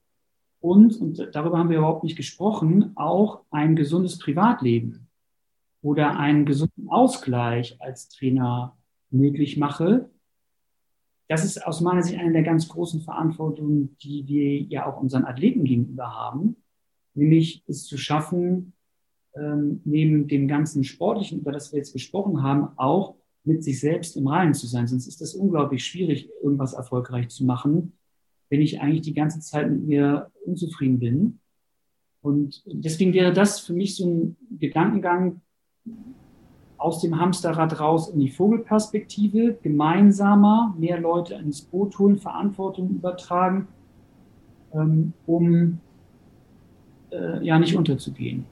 und, und darüber haben wir überhaupt nicht gesprochen, auch ein gesundes Privatleben oder einen gesunden Ausgleich als Trainer möglich mache. Das ist aus meiner Sicht eine der ganz großen Verantwortungen, die wir ja auch unseren Athleten gegenüber haben, nämlich es zu schaffen, ähm, neben dem ganzen Sportlichen, über das wir jetzt gesprochen haben, auch mit sich selbst im Reinen zu sein. Sonst ist es unglaublich schwierig, irgendwas erfolgreich zu machen, wenn ich eigentlich die ganze Zeit mit mir unzufrieden bin. Und deswegen wäre das für mich so ein Gedankengang aus dem Hamsterrad raus in die Vogelperspektive, gemeinsamer, mehr Leute ins Boot holen, Verantwortung übertragen, ähm, um äh, ja nicht unterzugehen.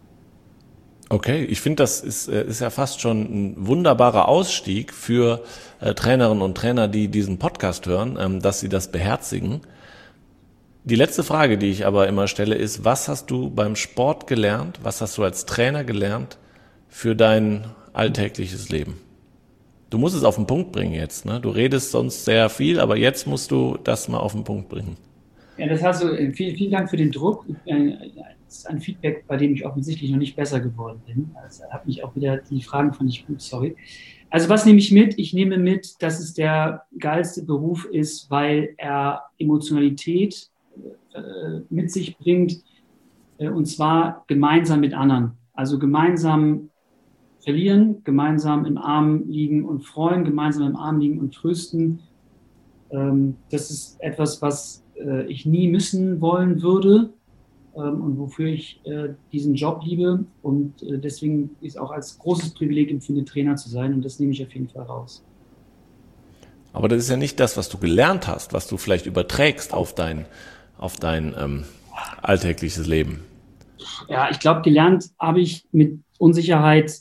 Okay, ich finde, das ist, ist ja fast schon ein wunderbarer Ausstieg für äh, Trainerinnen und Trainer, die diesen Podcast hören, ähm, dass sie das beherzigen. Die letzte Frage, die ich aber immer stelle, ist, was hast du beim Sport gelernt, was hast du als Trainer gelernt für dein alltägliches Leben? Du musst es auf den Punkt bringen jetzt, ne? Du redest sonst sehr viel, aber jetzt musst du das mal auf den Punkt bringen. Ja, das hast du. Vielen, vielen Dank für den Druck. Das ist ein Feedback, bei dem ich offensichtlich noch nicht besser geworden bin. Also habe mich auch wieder, die Fragen fand ich gut, sorry. Also was nehme ich mit? Ich nehme mit, dass es der geilste Beruf ist, weil er Emotionalität äh, mit sich bringt, äh, und zwar gemeinsam mit anderen. Also gemeinsam verlieren, gemeinsam im Arm liegen und freuen, gemeinsam im Arm liegen und trösten. Ähm, das ist etwas, was äh, ich nie missen wollen würde. Und wofür ich äh, diesen Job liebe und äh, deswegen ist auch als großes Privileg empfinde, Trainer zu sein und das nehme ich auf jeden Fall raus. Aber das ist ja nicht das, was du gelernt hast, was du vielleicht überträgst auf dein, auf dein ähm, alltägliches Leben. Ja, ich glaube, gelernt habe ich mit Unsicherheit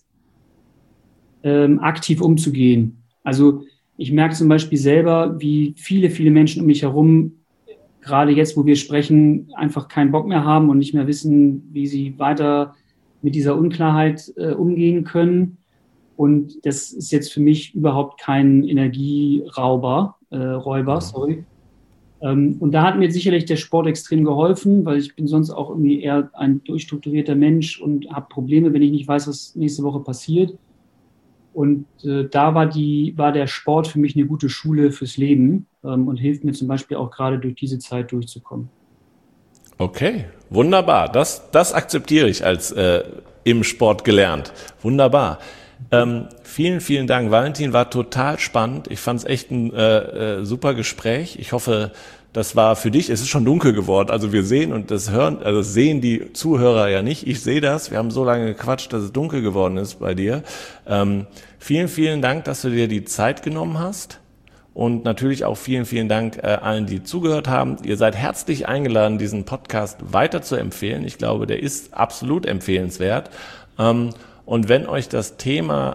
ähm, aktiv umzugehen. Also ich merke zum Beispiel selber, wie viele, viele Menschen um mich herum gerade jetzt, wo wir sprechen, einfach keinen Bock mehr haben und nicht mehr wissen, wie sie weiter mit dieser Unklarheit äh, umgehen können. Und das ist jetzt für mich überhaupt kein Energierauber, äh, Räuber, sorry. Ähm, und da hat mir sicherlich der Sport extrem geholfen, weil ich bin sonst auch irgendwie eher ein durchstrukturierter Mensch und habe Probleme, wenn ich nicht weiß, was nächste Woche passiert. Und äh, da war, die, war der Sport für mich eine gute Schule fürs Leben ähm, und hilft mir zum Beispiel auch gerade durch diese Zeit durchzukommen. Okay, wunderbar. Das, das akzeptiere ich als äh, im Sport gelernt. Wunderbar. Ähm, vielen, vielen Dank, Valentin. War total spannend. Ich fand es echt ein äh, äh, super Gespräch. Ich hoffe, das war für dich, es ist schon dunkel geworden, also wir sehen und das hören, also das sehen die Zuhörer ja nicht, ich sehe das, wir haben so lange gequatscht, dass es dunkel geworden ist bei dir. Ähm, vielen, vielen Dank, dass du dir die Zeit genommen hast und natürlich auch vielen, vielen Dank äh, allen, die zugehört haben. Ihr seid herzlich eingeladen, diesen Podcast weiter zu empfehlen. Ich glaube, der ist absolut empfehlenswert. Ähm, und wenn euch das Thema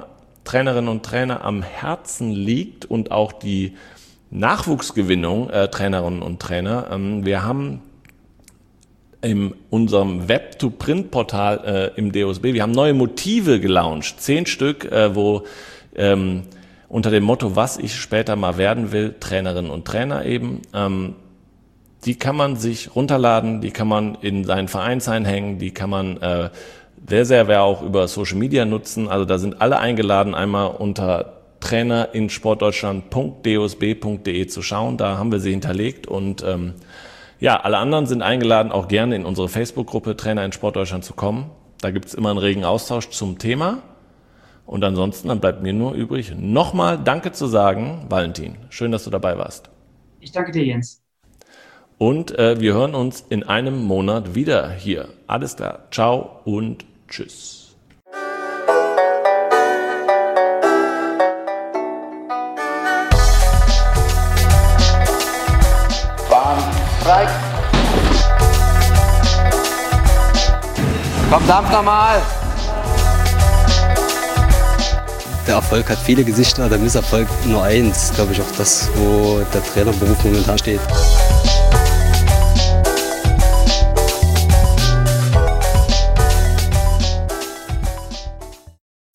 Trainerinnen und Trainer am Herzen liegt und auch die Nachwuchsgewinnung äh, Trainerinnen und Trainer. Ähm, wir haben in unserem Web-to-Print-Portal äh, im D O S B, wir haben neue Motive gelauncht, zehn Stück, äh, wo ähm, unter dem Motto, was ich später mal werden will, Trainerinnen und Trainer eben, ähm, die kann man sich runterladen, die kann man in seinen Verein einhängen, die kann man äh, sehr, sehr, sehr auch über Social Media nutzen. Also da sind alle eingeladen, einmal unter trainer in sportdeutschland punkt d o s b punkt d e zu schauen. Da haben wir sie hinterlegt und ähm, ja, alle anderen sind eingeladen, auch gerne in unsere Facebook-Gruppe Trainer in Sportdeutschland zu kommen. Da gibt's immer einen regen Austausch zum Thema. Und ansonsten, dann bleibt mir nur übrig, nochmal Danke zu sagen, Valentin. Schön, dass du dabei warst. Ich danke dir, Jens. Und äh, wir hören uns in einem Monat wieder hier. Alles klar. Ciao und tschüss. Bahn frei. Komm, dampf nochmal. Der Erfolg hat viele Gesichter, der Misserfolg nur eins. Glaube ich auch das, wo der Trainerberuf momentan steht.